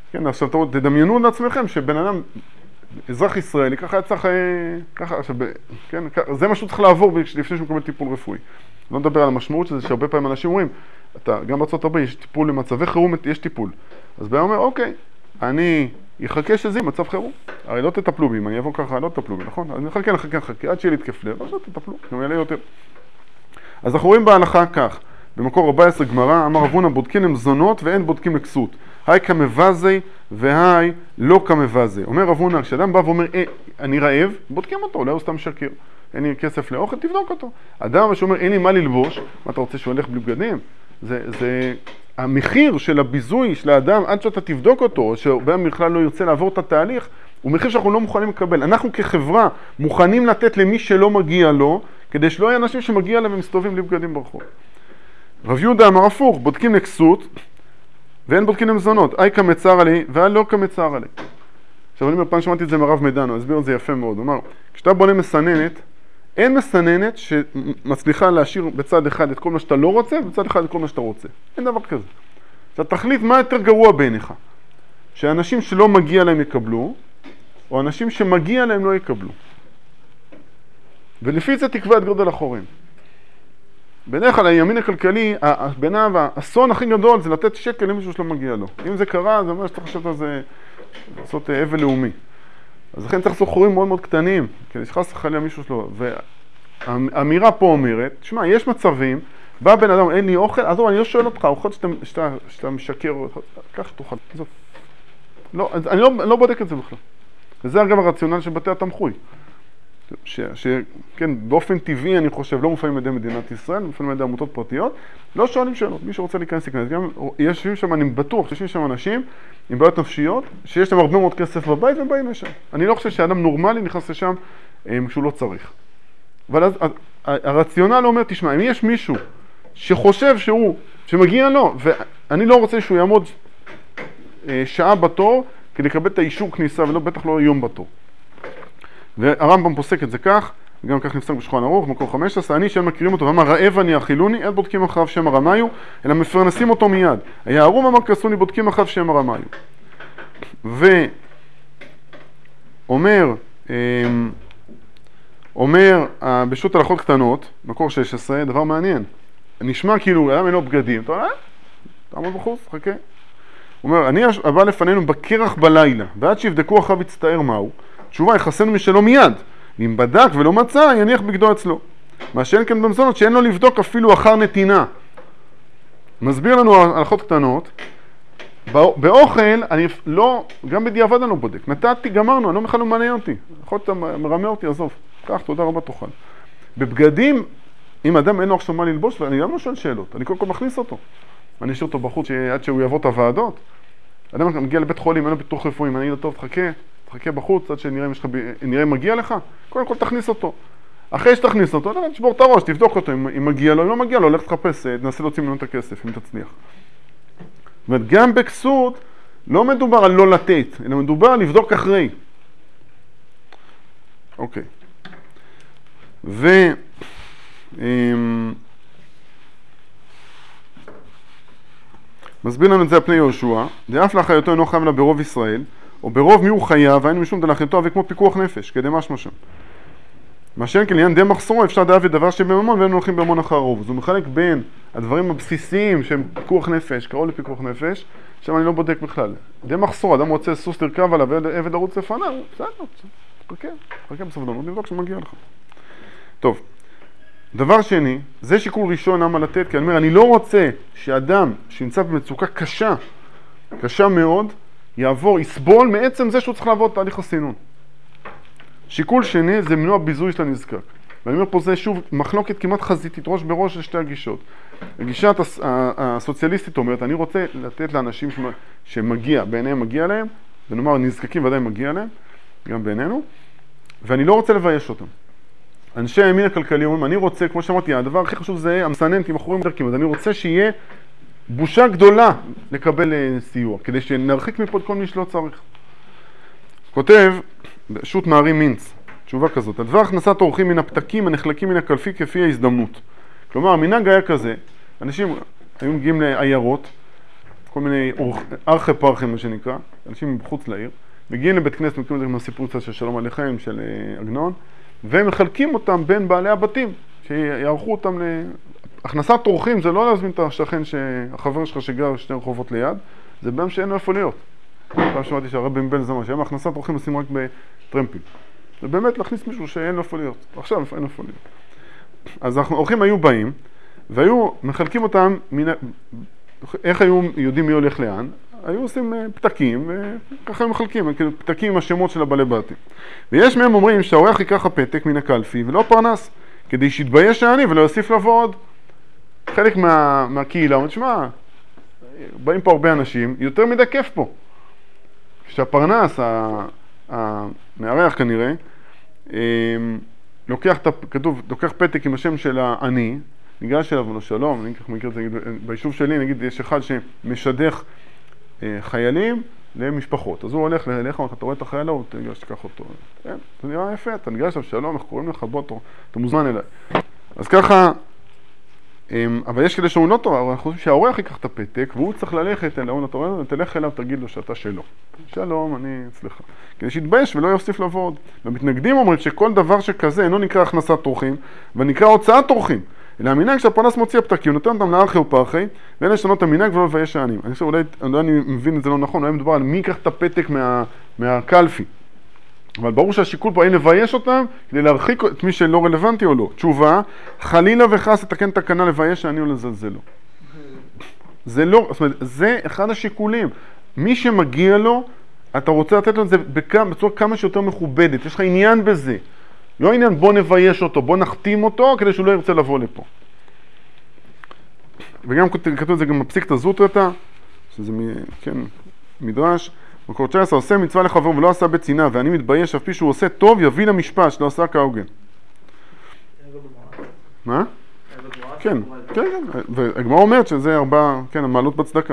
כן, עכשיו תדמיינו לעצמכם שבן אדם, אזרח ישראלי, ככה היה צריך, ככה, עכשיו, כן, זה מה שהוא צריך לעבור לפני שהוא מקבל טיפול רפואי. לא נדבר על המשמעות של זה, שהרבה פעמים אנשים אומרים, אתה, גם בארצות הברית יש טיפול למצבי חירום, יש טיפול. אז בן אומר, אוקיי, אני אחכה שזה מצב חירום. הרי לא תטפלו בי, אם אני אבוא ככה, לא תטפלו בי, נכון? אז אני אחכה, אחכה, אחכה, עד שיהיה לי התקף לב, אז לא תטפלו, גם יעלה יותר. אז אנחנו רואים בהלכה כך, במקור ארבע עשרה גמרא, אמר רבונה, בודקים למזונות ואין בודקים לכסות. היי כמבזי והי לא כמבזי. אומר רבונה, כשאדם בא ואומר, אה, אני רעב, בודקים אותו, אולי הוא סתם שקר. אין לי כסף לאוכל, תבדוק אותו. אדם שאומר, אין לי מה ללבוש, מה אתה רוצה שהוא הולך בלי בגדים? זה, זה המחיר של הביזוי של האדם, עד שאתה תבדוק אותו, שבהם בכלל לא ירצה לעבור את התהליך, הוא מחיר שאנחנו לא מוכנים לקבל. אנחנו כחברה מוכנים לתת למי שלא מגיע לו, כדי שלא יהיה אנשים שמגיע להם ומסתובבים בלי בגדים ברחוב. רב יהודה אמר הפוך, בודקים לכסות, ואין בודקים למזונות. אי כמצר עלי, ואי לא כמצר עלי. עכשיו, אני פעם שמעתי את זה מרב מדנו, הסביר את זה יפה מאוד. הוא אמר, כשאתה בונה מסננת, אין מסננת שמצליחה להשאיר בצד אחד את כל מה שאתה לא רוצה, ובצד אחד את כל מה שאתה רוצה. אין דבר כזה. אז תחליט מה יותר גרוע בעיניך. שאנשים שלא מגיע להם יקבלו, או אנשים שמגיע להם לא יקבלו. ולפי זה תקבע את גודל החורים. בדרך כלל הימין הכלכלי, בעיניו האסון הכי גדול זה לתת שקל למישהו שלא מגיע לו. אם זה קרה, זה אומר שצריך לשבת על זה, לעשות אבל לאומי. אז לכן צריך לעשות חורים מאוד מאוד קטנים, כדי שחס וחלילה מישהו שלו. והאמירה פה אומרת, תשמע, יש מצבים, בא בן אדם, אין לי אוכל, אז אני לא שואל אותך, אוכל שאתה, שאתה, שאתה משקר, כך תאכל. לא, אני לא, לא בודק את זה בכלל. וזה אגב הרציונל של בתי התמחוי. ש, ש, כן, באופן טבעי אני חושב, לא מופעים על ידי מדינת ישראל, מופעים על ידי עמותות פרטיות, לא שואלים שאלות, מי שרוצה להיכנס להיכנס. גם יש שם, אני בטוח שיש שם אנשים עם בעיות נפשיות, שיש להם הרבה מאוד כסף בבית ובאים לשם. אני לא חושב שאדם נורמלי נכנס לשם כשהוא לא צריך. אבל אז, הרציונל אומר, תשמע, אם יש מישהו שחושב שהוא, שמגיע לו, ואני לא רוצה שהוא יעמוד שעה בתור, כדי לקבל את האישור כניסה, ולא בטח לא יום בתור. והרמב"ם פוסק את זה כך, וגם כך נפסק בשולחן ערוך, מקור חמש עשרה, אני שאין מכירים אותו, ואמר רעב אני אכילוני, אין בודקים אחריו שם הרמיו, אלא מפרנסים אותו מיד. היה ערום אמר כסוני, בודקים אחריו שם הרמיו. ואומר, אומר, בשו"ת הלכות קטנות, מקור שש עשרה, דבר מעניין. נשמע כאילו, אדם אין לו בגדים, אתה אומר, אה? תעמוד בחוץ, חכה. הוא אומר, אני הבא לפנינו בקרח בלילה, ועד שיבדקו אחריו יצטער מהו, תשובה, יחסנו משלו מיד. אם בדק ולא מצא, יניח בגדו אצלו. מה שאין כן במזונות, שאין לו לבדוק אפילו אחר נתינה. מסביר לנו הלכות קטנות, באוכל, אני לא, גם בדיעבד אני לא בודק. נתתי, גמרנו, אני לא בכלל לא מעניין אותי. יכול להיות, מרמה אותי, עזוב. כך, תודה רבה, תאכל. בבגדים, אם אדם אין לו עכשיו מה ללבוש, ואני גם לא שואל שאלות. אני קודם כל מכניס אותו. אני אשאיר אותו בחוץ עד שהוא יעבור את הוועדות. אדם מגיע לבית חולים, אין לו ביטוח רפואי, אני אגיד לו, טוב, תחכה. תחכה בחוץ, עד שנראה נראה מגיע לך, קודם כל תכניס אותו. אחרי שתכניס אותו, תשבור את הראש, תבדוק אותו, אם, אם מגיע לו, אם לא מגיע לו, לך תחפש, תנסה להוציא ממנו את הכסף, אם תצליח. זאת אומרת, גם בכסות, לא מדובר על לא לתת, אלא מדובר על לבדוק אחרי. אוקיי. ו... מסביר לנו את זה הפני יהושע, דאף לאחיותו אינו חייב לה ברוב ישראל, או ברוב מי הוא חייב, והיינו משום דלאחיותו וכמו פיקוח נפש, כדי משמע שם. מה שאין כעניין די מחסורו, אפשר דאבי דבר שבממון, והם הולכים בממון אחר הרוב. אז הוא מחלק בין הדברים הבסיסיים שהם פיקוח נפש, קרוב לפיקוח נפש, שם אני לא בודק בכלל. די מחסור, אדם רוצה סוס תרכב עליו, ועבד לרוץ לפניו, בסדר, תחכה, תחכה בסבלנות, נבדוק שמגיע לך. טוב, דבר שני, זה שיקול ראשון למה לתת, כי אני אומר, אני לא רוצה שאדם שנמצא במצוקה קשה, קשה מאוד, יעבור, יסבול מעצם זה שהוא צריך לעבור תהליך הסינון. שיקול שני זה מנוע ביזוי של הנזקק. ואני אומר פה זה שוב מחלוקת כמעט חזיתית, ראש בראש של שתי הגישות. הגישה הסוציאליסטית אומרת, אני רוצה לתת לאנשים שמגיע, בעיניהם מגיע להם, ונאמר נזקקים ודאי מגיע להם, גם בעינינו, ואני לא רוצה לבייש אותם. אנשי הימין הכלכלי אומרים, אני רוצה, כמו שאמרתי, הדבר הכי חשוב זה המסננטים, אחורים דרכים, אז אני רוצה שיהיה בושה גדולה לקבל סיוע, כדי שנרחיק מפה את כל מי שלא צריך. כותב, שו"ת מערי מינץ, תשובה כזאת, הדבר הכנסת אורחים מן הפתקים הנחלקים מן הקלפי כפי ההזדמנות. כלומר, המנהג היה כזה, אנשים היו מגיעים לעיירות, כל מיני ארכי פרחים, מה שנקרא, אנשים מבחוץ לעיר, מגיעים לבית כנסת, מכירים את זה כמו הסיפור קצת של שלום עליכם, של עגנון, והם מחלקים אותם בין בעלי הבתים, שיערכו אותם להכנסת אורחים, זה לא להזמין את השכן, החבר שלך שגר שני רחובות ליד, זה בהם שאין לו איפה להיות. פעם שמעתי שהרבי מבן זמן, שהם הכנסת אורחים עושים רק בטרמפים. זה באמת להכניס מישהו שאין לו איפה להיות. עכשיו אין לו איפה להיות. אז האורחים היו באים, והיו מחלקים אותם, מן... איך היו יודעים מי הולך לאן? היו עושים פתקים, וככה הם מחלקים, כאילו פתקים עם השמות של הבעלי בתים. ויש מהם אומרים שהאורח ייקח הפתק מן הקלפי ולא פרנס, כדי שיתבייש העני ולא יוסיף לבוא עוד. חלק מה... מהקהילה אומרת, שמע, באים פה הרבה אנשים, יותר מדי כיף פה. שהפרנס, המארח כנראה, לוקח, כתוב, לוקח פתק עם השם של העני, ניגש אליו ולא שלום, אני כך מכיר את זה, ביישוב שלי נגיד יש אחד שמשדך חיילים למשפחות, אז הוא הולך אליך, אתה רואה את החייל, הוא תיגש תקח אותו, כן, זה נראה יפה, אתה ניגש אליו שלום, איך קוראים לך, בוא, אתה מוזמן אליי. אז ככה, אבל יש כדי שהוא לא טוב, אנחנו חושבים שהאורח ייקח את הפתק, והוא צריך ללכת אליו, אתה רואה, תלך אליו, תגיד לו שאתה שלו. שלום, אני אצלך. כדי שיתבייש ולא יוסיף לבוא עוד. והמתנגדים אומרים שכל דבר שכזה אינו נקרא הכנסת אורחים, ונקרא הוצאת אורחים. אלא המנהג שהפרנס מוציא הפתקים, נותן אותם לארכי ופרחי, ואין לשנות את המנהג ולא לבייש העניים. אני חושב, אולי, אולי אני מבין את זה לא נכון, אולי מדובר על מי ייקח את הפתק מה, מהקלפי. אבל ברור שהשיקול פה אין לבייש אותם, כדי להרחיק את מי שלא רלוונטי או לא. תשובה, חלילה וחס לתקן תקנה לבייש העני או לזלזל לו. זה לא, זאת אומרת, זה אחד השיקולים. מי שמגיע לו, אתה רוצה לתת לו את זה בצורה כמה שיותר מכובדת. יש לך עניין בזה. לא עניין בוא נבייש אותו, בוא נחתים אותו, כדי שהוא לא ירצה לבוא לפה. וגם כתוב את זה גם בפסיקתא זוטרתא, שזה כן, מדרש, מקור תשע עשרה, עושה מצווה לחבר ולא עשה בצנעה, ואני מתבייש אף פי שהוא עושה טוב, יביא למשפט שלא עשה כהוגן. מה? כן, כן, כן, והגמרא אומרת שזה ארבע, כן, המעלות בצדקה.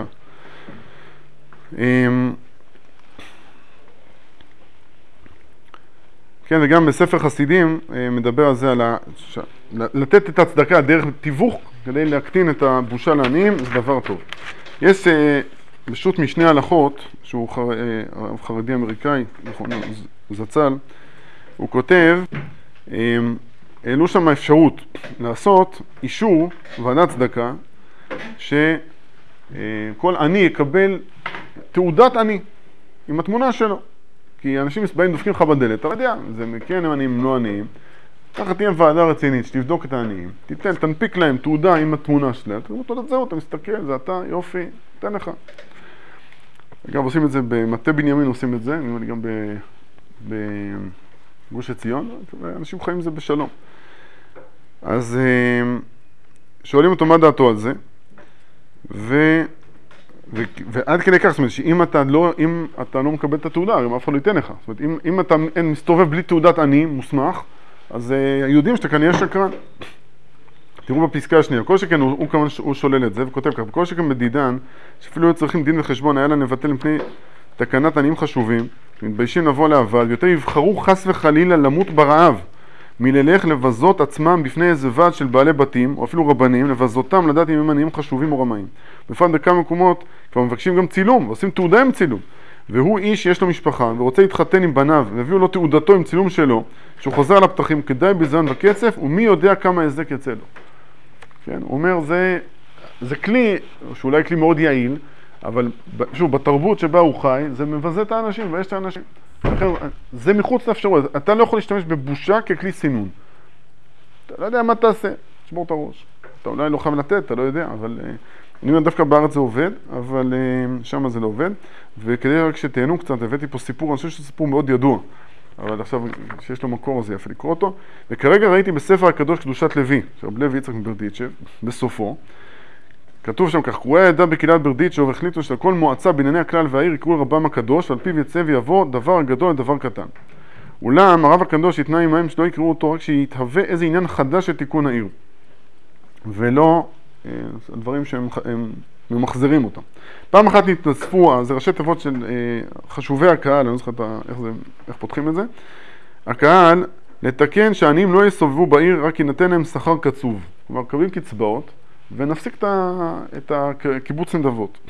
כן, וגם בספר חסידים מדבר על זה, על ה... לתת את הצדקה דרך תיווך כדי להקטין את הבושה לעניים, זה דבר טוב. יש פשוט משני הלכות, שהוא חר... חרדי אמריקאי, נכון, זצ"ל, הוא כותב, העלו שם האפשרות לעשות אישור ועדת צדקה, שכל עני יקבל תעודת עני עם התמונה שלו. כי אנשים באים דופקים לך בדלת, אתה יודע, זה כן עניים, לא עניים. ככה תהיה ועדה רצינית שתבדוק את העניים, תיתן, תנפיק להם תעודה עם התמונה שלה, אתה אומר, זהו, אתה מסתכל, זה אתה, יופי, תן לך. אגב, עושים את זה, במטה בנימין עושים את זה, אני אומר גם בגוש עציון, אנשים חיים זה בשלום. אז שואלים אותו מה דעתו על זה, ו... ו... ועד כדי כך, זאת אומרת, שאם אתה לא, אם אתה לא מקבל את התעודה, הרי אף אחד לא ייתן לך. זאת אומרת, אם, אם אתה אין, מסתובב בלי תעודת עני מוסמך, אז uh, יודעים שאתה כנראה שקרן. תראו בפסקה השנייה, כל שכן הוא, הוא כמובן הוא שולל את זה וכותב כך, כל שכן בדידן, שאפילו היו צריכים דין וחשבון, היה לה נבטל מפני תקנת עניים חשובים, מתביישים לבוא לעבד, ויותר יבחרו חס וחלילה למות ברעב, מללך לבזות עצמם בפני איזה ועד של בעלי בתים, או אפילו רבנים, לבזותם לדעת אם הם עניים חשובים או רמאים. בפרט בכמה מקומות כבר מבקשים גם צילום, ועושים תעודה עם צילום. והוא איש שיש לו משפחה, ורוצה להתחתן עם בניו, והביאו לו תעודתו עם צילום שלו, שהוא חוזר על הפתחים כדאי בזמן וקצף, ומי יודע כמה הזק יצא לו. כן, הוא אומר, זה, זה כלי, שאולי כלי מאוד יעיל, אבל שוב, בתרבות שבה הוא חי, זה מבזה את האנשים, ויש את האנשים. לכן, זה מחוץ לאפשרות. אתה לא יכול להשתמש בבושה ככלי סינון. אתה לא יודע מה תעשה, תשבור את הראש. אתה אולי לא חייב לתת, אתה לא יודע, אבל אני אומר, דווקא בארץ זה עובד, אבל שם זה לא עובד. וכדי רק שתהנו קצת, הבאתי פה סיפור, אני חושב שזה סיפור מאוד ידוע, אבל עכשיו שיש לו מקור זה יפה לקרוא אותו. וכרגע ראיתי בספר הקדוש קדושת לוי, שרב לוי יצחק מברדיצ'ב, בסופו, כתוב שם כך, קרואי העדה בקהילת ברדיצ'ב החליטו שלכל מועצה בענייני הכלל והעיר יקראו רבם הקדוש, ועל פיו יצא ויבוא דבר גדול לדבר קטן. אולם הרב הקדוש יתנה עמהם שלא יקראו אותו רק שיתהווה איזה עניין חדש של תיקון העיר, ולא אה, דברים שהם הם, ממחזרים אותם. פעם אחת נתנצפו, זה ראשי תיבות של אה, חשובי הקהל, אני לא זוכר איך, זה, איך פותחים את זה, הקהל לתקן שהעניים לא יסובבו בעיר, רק ינתן להם שכר קצוב. כלומר, קבלים קצבאות, ונפסיק את הקיבוץ נדבות.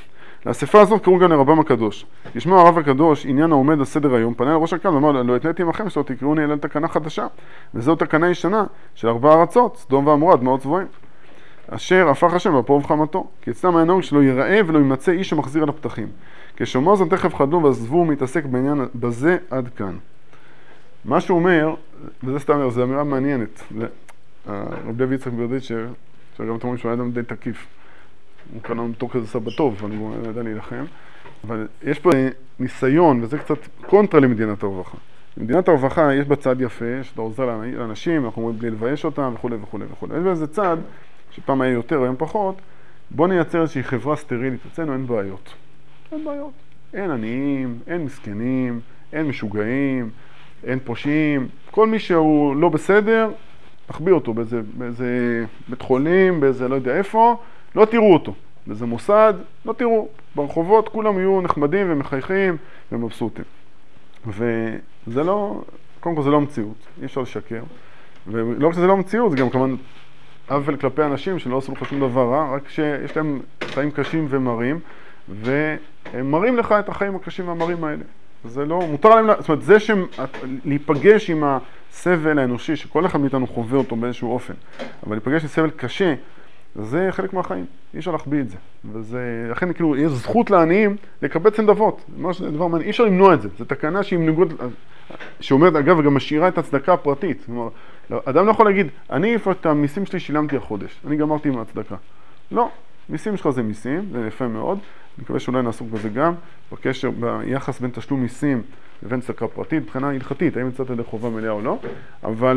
לאספה הזאת קראו גם לרבם הקדוש. ישמע הרב הקדוש, עניין העומד על סדר היום, פנה לראש הקהל ואמר, לא התניתי עמכם שלא תקראוני אלא תקנה חדשה. וזו תקנה ישנה של ארבע ארצות, סדום ועמורה, דמעות צבועים. אשר הפך השם באפו ובחמתו. כי אצלם היה נהוג שלא ייראה ולא יימצא איש שמחזיר על הפתחים. כשאמר זאת תכף חדלו ועזבו מתעסק בעניין בזה עד כאן. מה שהוא אומר, וזה סתם, זו אמירה מעניינת. רב לוי יצחק ברדיצ'ה, שגם אתם אומרים שהוא היה אדם די תקיף. הוא קרא לנו בתור כזה סבא טוב, ואני לא יודע להילחם. אבל יש פה ניסיון, וזה קצת קונטרה למדינת הרווחה. במדינת הרווחה יש בה צד יפה, שאתה עוזר לאנשים, אנחנו אומרים בלי לבייש אותם וכו' וכו' וכו'. יש באיזה צד, שפעם היה יותר או היום פחות, בוא נייצר איזושהי חברה סטרילית. אצלנו אין בעיות. אין בעיות. אין עניים, אין מסכנים, אין משוגעים, אין פושעים. כל מי שהוא לא בסדר, תחביא אותו באיזה, באיזה בית חולים, באיזה לא יודע איפה, לא תראו אותו. באיזה מוסד, לא תראו. ברחובות כולם יהיו נחמדים ומחייכים ומבסוטים. וזה לא, קודם כל זה לא מציאות, אי אפשר לשקר. ולא רק שזה לא מציאות, זה גם כמובן עוול כלפי אנשים שלא עשו לך שום דבר רע, רק שיש להם חיים קשים ומרים, והם מראים לך את החיים הקשים והמרים האלה. זה לא, מותר להם, זאת אומרת, זה להיפגש עם הסבל האנושי, שכל אחד מאיתנו חווה אותו באיזשהו אופן, אבל להיפגש עם סבל קשה, זה חלק מהחיים, אי אפשר להחביא את זה. וזה, לכן כאילו, יש זכות לעניים לקבץ נדבות, דבר מעניין, אי אפשר למנוע את זה, זו תקנה שהיא מנוגד, שאומרת, אגב, וגם משאירה את הצדקה הפרטית. זאת אומרת, אדם לא יכול להגיד, אני איפה את המיסים שלי שילמתי החודש, אני גמרתי עם ההצדקה. לא, מיסים שלך זה מיסים, זה יפה מאוד, אני מקווה שאולי נעסוק בזה גם, בקשר, ביחס בין תשלום מיסים לבין צדקה פרטית, מבחינה הלכתית, האם יצאת ידי חובה מלאה או לא, אבל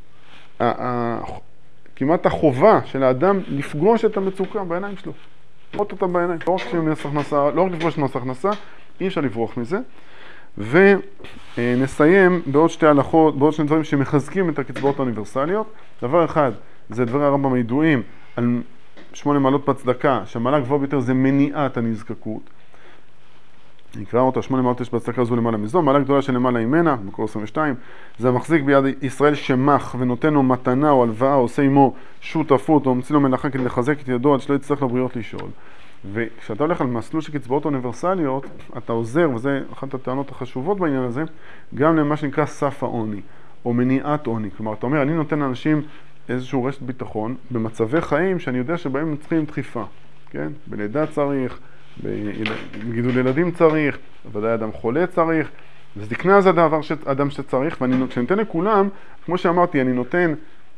כמעט החובה של האדם לפגוש את המצוקה בעיניים שלו, לראות אותה בעיניים, לא רק שמס הכנסה, לא רק לפגוש מס הכנסה, אי אפשר לברוח מזה. ונסיים בעוד שתי הלכות, בעוד שני דברים שמחזקים את הקצבאות האוניברסליות. דבר אחד, זה דברי הרמב"ם הידועים על שמונה מעלות בצדקה, שהמעלה הגבוהה ביותר זה מניעת הנזקקות. נקרא אותה, שמונה מעלות יש בצדקה זו למעלה מזו, מעלה גדולה של למעלה ממנה, מקור עשרים ושתיים, זה המחזיק ביד ישראל שמח ונותן לו מתנה או הלוואה, עושה עמו שותפות או מציא לו מלאכה כדי לחזק את ידו עד שלא יצטרך לבריות לשאול. וכשאתה הולך על מסלול של קצבאות אוניברסליות, אתה עוזר, וזה אחת הטענות החשובות בעניין הזה, גם למה שנקרא סף העוני, או מניעת עוני. כלומר, אתה אומר, אני נותן לאנשים איזשהו רשת ביטחון, במצבי חיים שאני יודע שבהם הם צריכים דחיפה, כן? בלידה צריך, בגידול ילדים צריך, בוודאי אדם חולה צריך, וזקנה זה הדבר שאדם שצריך, ואני נותן לכולם, כמו שאמרתי, אני נותן,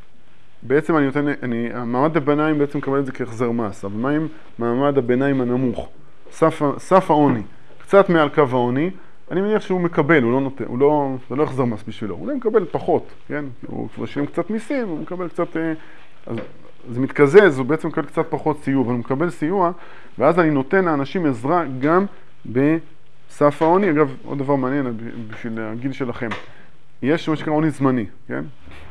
בעצם אני נותן, אני, המעמד הביניים בעצם מקבל את זה כהחזר מס, אבל מה עם מעמד הביניים הנמוך? סף, סף העוני, קצת מעל קו העוני, אני מניח שהוא מקבל, הוא לא נותן, הוא לא, זה לא החזר מס בשבילו, הוא לא מקבל פחות, כן? הוא כבר שילם קצת מיסים, הוא מקבל קצת, אז זה מתקזז, הוא בעצם מקבל קצת פחות סיוע, אבל הוא מקבל סיוע, ואז אני נותן לאנשים עזרה גם בסף העוני. אגב, עוד דבר מעניין בשביל הגיל שלכם, יש מה שקרה עוני זמני, כן?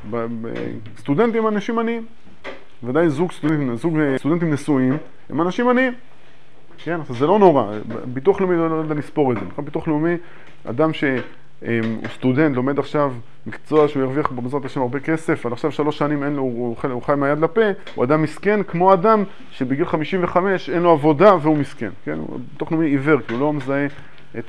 סטודנטים אנשים עניים, ודאי זוג סטודנטים, זוג סטודנטים נשואים, הם אנשים עניים, כן? אז זה לא נורא, ביטוח לאומי לא יודע לספור את זה, ביטוח לאומי, אדם שהוא סטודנט, לומד עכשיו מקצוע שהוא ירוויח בעזרת השם הרבה כסף, אבל עכשיו שלוש שנים אין לו, הוא חי, הוא חי מהיד לפה, הוא אדם מסכן כמו אדם שבגיל חמישים וחמש אין לו עבודה והוא מסכן, כן? ביטוח לאומי עיוור, כי הוא לא מזהה את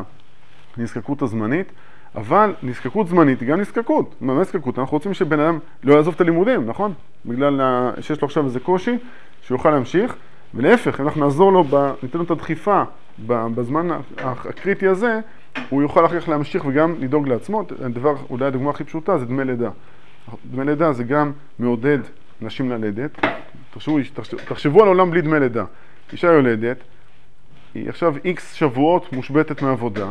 הנזקקות הזמנית, אבל נזקקות זמנית היא גם נזקקות. מה נזקקות? אנחנו רוצים שבן אדם לא יעזוב את הלימודים, נכון? בגלל שיש לו עכשיו איזה קושי, שיוכל להמשיך, ולהפך, אם אנחנו נעזור לו, ניתן לו את הדחיפה בזמן הקריטי הזה, הוא יוכל אחר כך להמשיך וגם לדאוג לעצמו. הדבר, אולי הדוגמה הכי פשוטה, זה דמי לידה. דמי לידה זה גם מעודד נשים ללדת. תחשבו, תחשבו על עולם בלי דמי לידה. אישה יולדת, היא עכשיו איקס שבועות מושבתת מעבודה,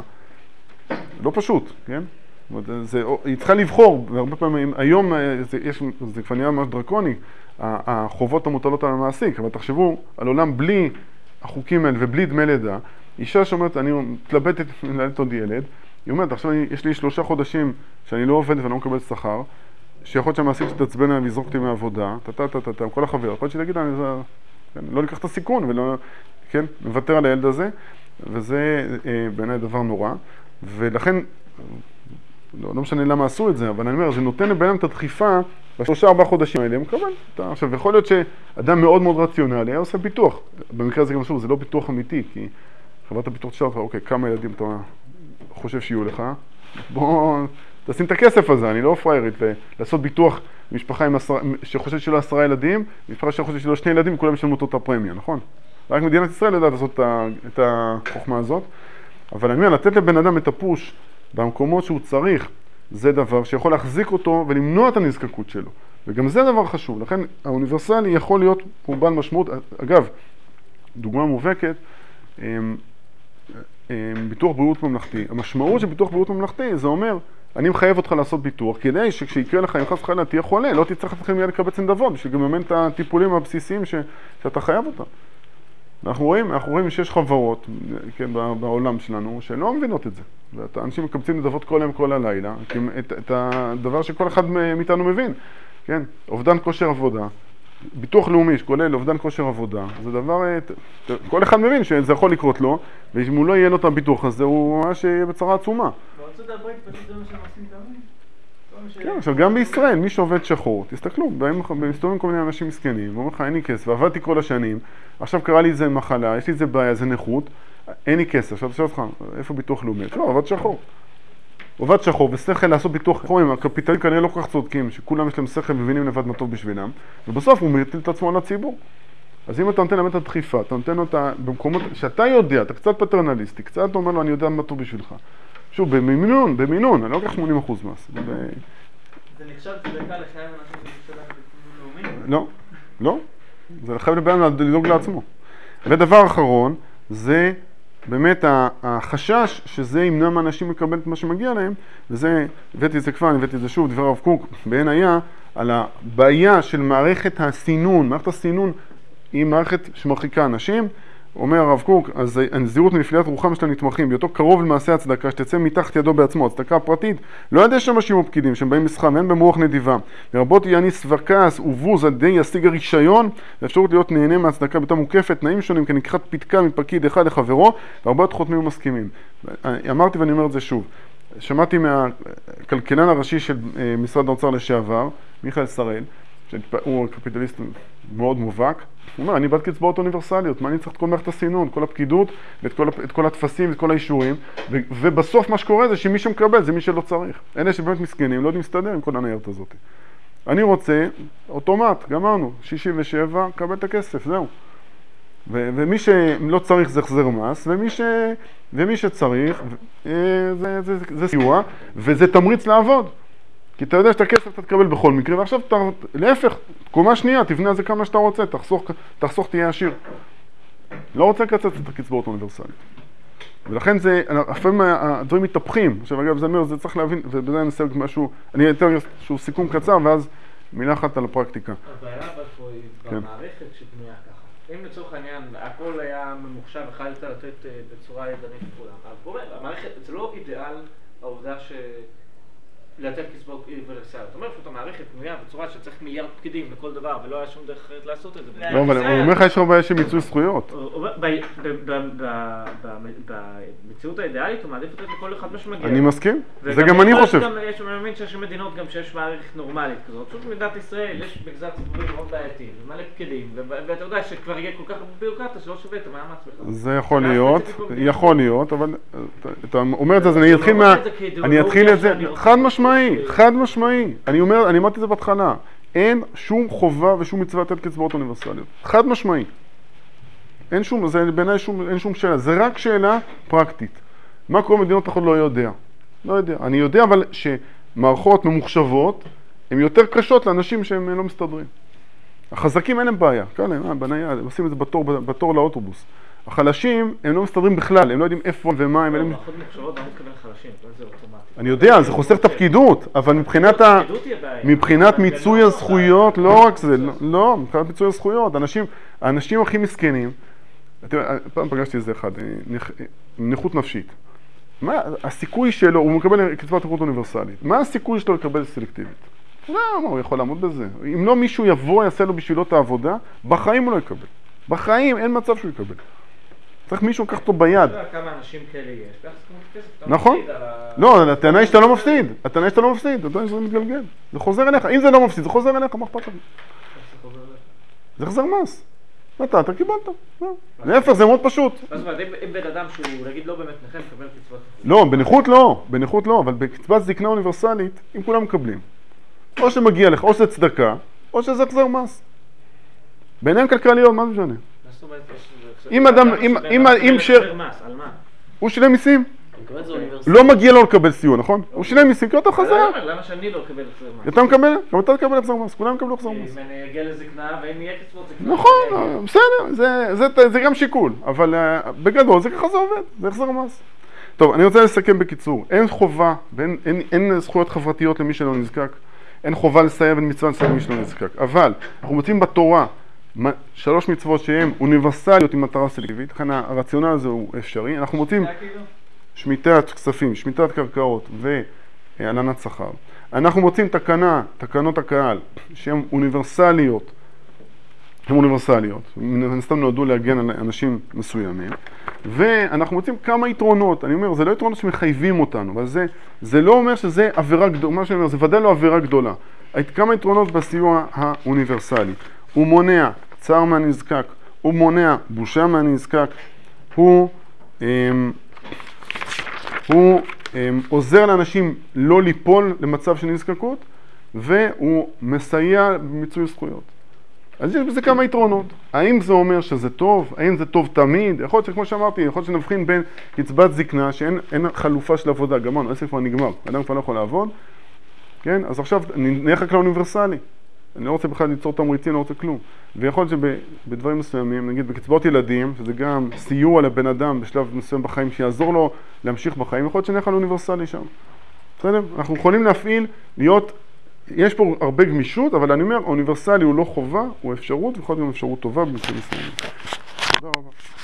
לא פשוט, כן? זה, היא צריכה לבחור, והרבה פעמים, היום זה, יש, זה כבר נראה ממש דרקוני, החובות המוטלות על המעסיק, אבל תחשבו על עולם בלי החוקים האלה ובלי דמי לידה, אישה שאומרת, אני מתלבטת ללדת עוד ילד, היא אומרת, עכשיו אני, יש לי שלושה חודשים שאני לא עובד ואני לא מקבל שכר, שיכול להיות שהמעסיק שתעצבן עליי לזרוק אותי מהעבודה, טה-טה-טה-טה, כל החבר, יכול להיות שתגיד, אני כן, לא ניקח את הסיכון ולא, כן, מוותר על הילד הזה, וזה אה, בעיניי דבר נורא, ולכן, לא, לא משנה למה עשו את זה, אבל אני אומר, זה נותן לבינם את הדחיפה בשלושה ארבעה חודשים האלה מקבל. עכשיו, יכול להיות שאדם מאוד מאוד רציונלי היה עושה ביטוח. במקרה הזה גם שוב, זה לא ביטוח אמיתי, כי חברת הביטוח תשאל אותך, אוקיי, כמה ילדים אתה חושב שיהיו לך? בוא, תשים את הכסף הזה, אני לא פריירית, לעשות ביטוח משפחה שחושבת שלו עשרה ילדים, משפחה שחושבת שלו שני ילדים, כולם ישלמו אותו את הפרמיה, נכון? רק מדינת ישראל יודעת לעשות את החוכמה הזאת, אבל אני אומר, לתת לבן אדם את הפוש במקומות שהוא צריך, זה דבר שיכול להחזיק אותו ולמנוע את הנזקקות שלו. וגם זה דבר חשוב. לכן האוניברסלי יכול להיות קורבן משמעות. אגב, דוגמה מובהקת, ביטוח בריאות ממלכתי. המשמעות של ביטוח בריאות ממלכתי זה אומר, אני מחייב אותך לעשות ביטוח, כדי שכשיקרה לך, אם חס וחלילה תהיה חולה, לא תצטרך לכם מיד לקבץ נדבות, בשביל לממן את הטיפולים הבסיסיים ש... שאתה חייב אותם. אנחנו רואים, אנחנו רואים שיש חברות, כן, בעולם שלנו, שלא מבינות את זה. ואנשים מקבצים נדבות כל יום, כל הלילה, את, את הדבר שכל אחד מאיתנו מבין, כן? אובדן כושר עבודה, ביטוח לאומי שכולל אובדן כושר עבודה, זה דבר, כל אחד מבין שזה יכול לקרות לו, ואם הוא לא יהיה לו את הביטוח הזה, הוא ממש יהיה בצרה עצומה. בארצות הברית פשוט זה מה שהם עושים תמיד. כן, עכשיו גם בישראל, מי שעובד שחור, תסתכלו, מסתובבים כל מיני אנשים מסכנים, ואומרים לך, אין לי כסף, ועבדתי כל השנים, עכשיו קרה לי איזה מחלה, יש לי איזה בעיה, איזה נכות, אין לי כסף, עכשיו תשאל אותך, איפה ביטוח לאומי? לא, עובד שחור. עובד שחור, ושכל לעשות ביטוח חורים, הקפיטלים כנראה לא כל כך צודקים, שכולם יש להם שכל מבינים לבד מה טוב בשבילם, ובסוף הוא מטיל את עצמו על הציבור. אז אם אתה נותן להם את הדחיפה, אתה נותן אותה במקומות שאתה יודע, אתה קצת פטרנליסטי, קצת אומר לו, אני יודע מה טוב בשבילך. שוב, במינון, במינון, אני לא לוקח שמונים אחוז מס. זה נחשב צדקה לחייב אנשים שמשתלח בתכנון לאומי? לא, לא. זה לחייב לבן לדאוג לעצמו. ודבר אחרון, זה באמת החשש שזה ימנע מאנשים לקבל את מה שמגיע להם, וזה, הבאתי את זה כבר, אני הבאתי את זה שוב, דבר הרב קוק, בעין היה, על הבעיה של מערכת הסינון. מערכת הסינון היא מערכת שמרחיקה אנשים, אומר הרב קוק, אז הנזירות מנפילת רוחם של הנתמכים, בהיותו קרוב למעשה הצדקה, שתצא מתחת ידו בעצמו, הצדקה הפרטית, לא יודע שם אנשים ופקידים, שהם באים משכם, אין במרוח נדיבה. לרבות יעני סבקס ובוז עד די ישיג הרישיון, לאפשרות להיות נהנה מהצדקה בתא מוקפת, תנאים שונים, כנקחת פתקה מפקיד אחד לחברו, והרבה חותמים ומסכימים. אמרתי ואני אומר את זה שוב, שמעתי מהכלכלן הראשי של משרד האוצר לשעבר, מיכאל שראל, שהוא קפיטליסט מאוד מובהק, הוא אומר, אני בעד קצבאות אוניברסליות, מה אני צריך את כל מערכת הסינון, כל הפקידות, ואת כל, את כל התפסים, את כל האישורים, ו, ובסוף מה שקורה זה שמי שמקבל זה מי שלא צריך. אלה שבאמת מסכנים, לא יודעים להסתדר עם כל הניירת הזאת. אני רוצה, אוטומט, גמרנו, שישים ושבע, קבל את הכסף, זהו. ו, ומי שלא צריך זה החזר מס, ומי, ש, ומי שצריך, זה, זה, זה, זה סיוע, וזה תמריץ לעבוד. כי אתה יודע שאתה כסף אתה תקבל בכל מקרה, ועכשיו אתה, להפך, קומה שנייה, תבנה על זה כמה שאתה רוצה, תחסוך, תחסוך תהיה עשיר. לא רוצה לקצץ את הקצבאות האוניברסליות. ולכן זה, לפעמים הדברים מתהפכים. עכשיו, אגב, זה אומר, זה צריך להבין, ובזה אני אנסה משהו, אני אתן איזשהו סיכום קצר, ואז מילה אחת על הפרקטיקה. הבעיה פה היא במערכת שבנויה ככה. אם לצורך העניין, הכל היה ממוחשב, יכלת לתת בצורה ידנית לכולם. המערכת, זה לא אידיאל העובדה ש... לתת קצבאות אוניברסליות. זאת אומרת שאת המערכת בנויה בצורה שצריך מיליארד פקידים לכל דבר, ולא היה שום דרך אחרת לעשות את זה. לא, אבל הוא אומר לך יש הרבה של מיצוי זכויות. במציאות האידיאלית הוא מעדיף לתת לכל אחד מה שמגיע. אני מסכים, זה גם אני חושב. יש מאמין שיש מדינות גם שיש מערכת נורמלית כזאת. פשוט במדינת ישראל יש מגזר ציבורי מאוד בעייתי, ומלא פקידים, ואתה יודע שכבר יהיה כל כך ביורוקרטיה שלא שווה את המאמץ בכלל. זה יכול להיות, יכול להיות, אבל אתה אומר את זה, אז אני אתחיל את זה, חד משמעי, חד משמעי. אני אומר, אני אמרתי את זה בהתחלה, אין שום חובה ושום מצווה לתת קצבאות אוניברסליות. חד משמעי. אין שום, זה בעיניי שום, אין שום שאלה. זה רק שאלה פרקטית. מה קורה במדינות אחרות לא יודע. לא יודע. אני יודע אבל שמערכות ממוחשבות הן יותר קשות לאנשים שהם לא מסתדרים. החזקים אין להם בעיה. כאן הם, בנייד, הם עושים את זה בתור, בתור לאוטובוס. החלשים הם לא מסתדרים בכלל, הם לא יודעים איפה ומה הם. מערכות ממוחשבות לא מתכוון חלשים, זה אוטומטי. אני יודע, זה חוסר את הפקידות, אבל מבחינת ה... מבחינת מיצוי הזכויות, לא רק זה, לא, מבחינת מיצוי הזכויות, אנשים, האנשים הכי מסכנים, פעם פגשתי איזה אחד, נכות נפשית. מה הסיכוי שלו, הוא מקבל קצבת נכות אוניברסלית, מה הסיכוי שלו לקבל סלקטיבית? לא, הוא יכול לעמוד בזה. אם לא מישהו יבוא, יעשה לו בשבילו את העבודה, בחיים הוא לא יקבל. בחיים אין מצב שהוא יקבל. צריך מישהו לקחת אותו ביד. אתה יודע כמה אנשים כאלה יש, ביחס כמות כסף, אתה נכון. מפסיד על ה... לא, הטענה היא שאתה לא מפסיד, הטענה היא שאתה לא מפסיד, אתה יודע שזה מתגלגל. זה חוזר אליך, אם זה לא מפסיד, זה חוזר אליך, מה אכפת לך? זה החזר מס. אתה, אתה קיבלת. להפך, זה מאוד פשוט. אז מה, אם בן אדם שהוא, נגיד, לא באמת נכה, מקבל קצבת נכות? לא, בנכות לא, בנכות לא, אבל בקצבת זקנה אוניברסלית, אם כולם מקבלים. או שמגיע לך, או שזה צדקה, או שזה החזר מס. בעיניים כלכליות, מה זה משנה? אם אדם, אם, אם שר... על מה? הוא שילם מיסים. לא מגיע לו לקבל סיוע, נכון? הוא שילם מיסים, כי אתה חזרה. למה שאני לא אקבל החזר מס? אתה מקבל, גם אתה תקבל החזר מס, כולם יקבלו החזר מס. אם אני אגיע לזקנה ואם יהיה קצבות זקנה... נכון, בסדר, זה גם שיקול, אבל בגדול זה ככה זה עובד, זה החזר מס. טוב, אני רוצה לסכם בקיצור, אין חובה, אין זכויות חברתיות למי שלא נזקק, אין חובה לסייע בין מצווה לסייע למי שלא נזקק, אבל אנחנו מוצאים בתורה שלוש מצוות שהן אוניברסליות עם מטרה סלקטיבית, לכן הרציונל הזה הוא אפשרי, אנחנו מוצאים שמיטת כספים, שמיטת קרקעות והלנת שכר. אנחנו מוצאים תקנה, תקנות הקהל, שהן אוניברסליות, הן אוניברסליות, נסתם נועדו להגן על אנשים מסוימים, ואנחנו מוצאים כמה יתרונות, אני אומר, זה לא יתרונות שמחייבים אותנו, אבל זה, זה לא אומר שזה עבירה גדולה, מה שאני אומר, זה ודאי לא עבירה גדולה. כמה יתרונות בסיוע האוניברסלי. הוא מונע צער מהנזקק, הוא מונע בושה מהנזקק, הוא, הם, הוא הם, עוזר לאנשים לא ליפול למצב של נזקקות, והוא מסייע במיצוי זכויות. אז יש בזה כמה יתרונות. האם זה אומר שזה טוב? האם זה טוב תמיד? יכול להיות שכמו שאמרתי, יכול להיות שנבחין בין קצבת זקנה, שאין אין חלופה של עבודה, גמרנו, העסק כבר נגמר, אדם כבר לא יכול לעבוד, כן? אז עכשיו נלך רק לאוניברסלי. אני לא רוצה בכלל ליצור תמריצים, לא רוצה כלום. ויכול להיות שבדברים מסוימים, נגיד בקצבאות ילדים, שזה גם סיוע לבן אדם בשלב מסוים בחיים, שיעזור לו להמשיך בחיים, יכול להיות שנלך על אוניברסלי שם. בסדר? אנחנו יכולים להפעיל, להיות, יש פה הרבה גמישות, אבל אני אומר, האוניברסלי הוא לא חובה, הוא אפשרות, ויכול להיות גם אפשרות טובה במקרים מסוימים. תודה רבה.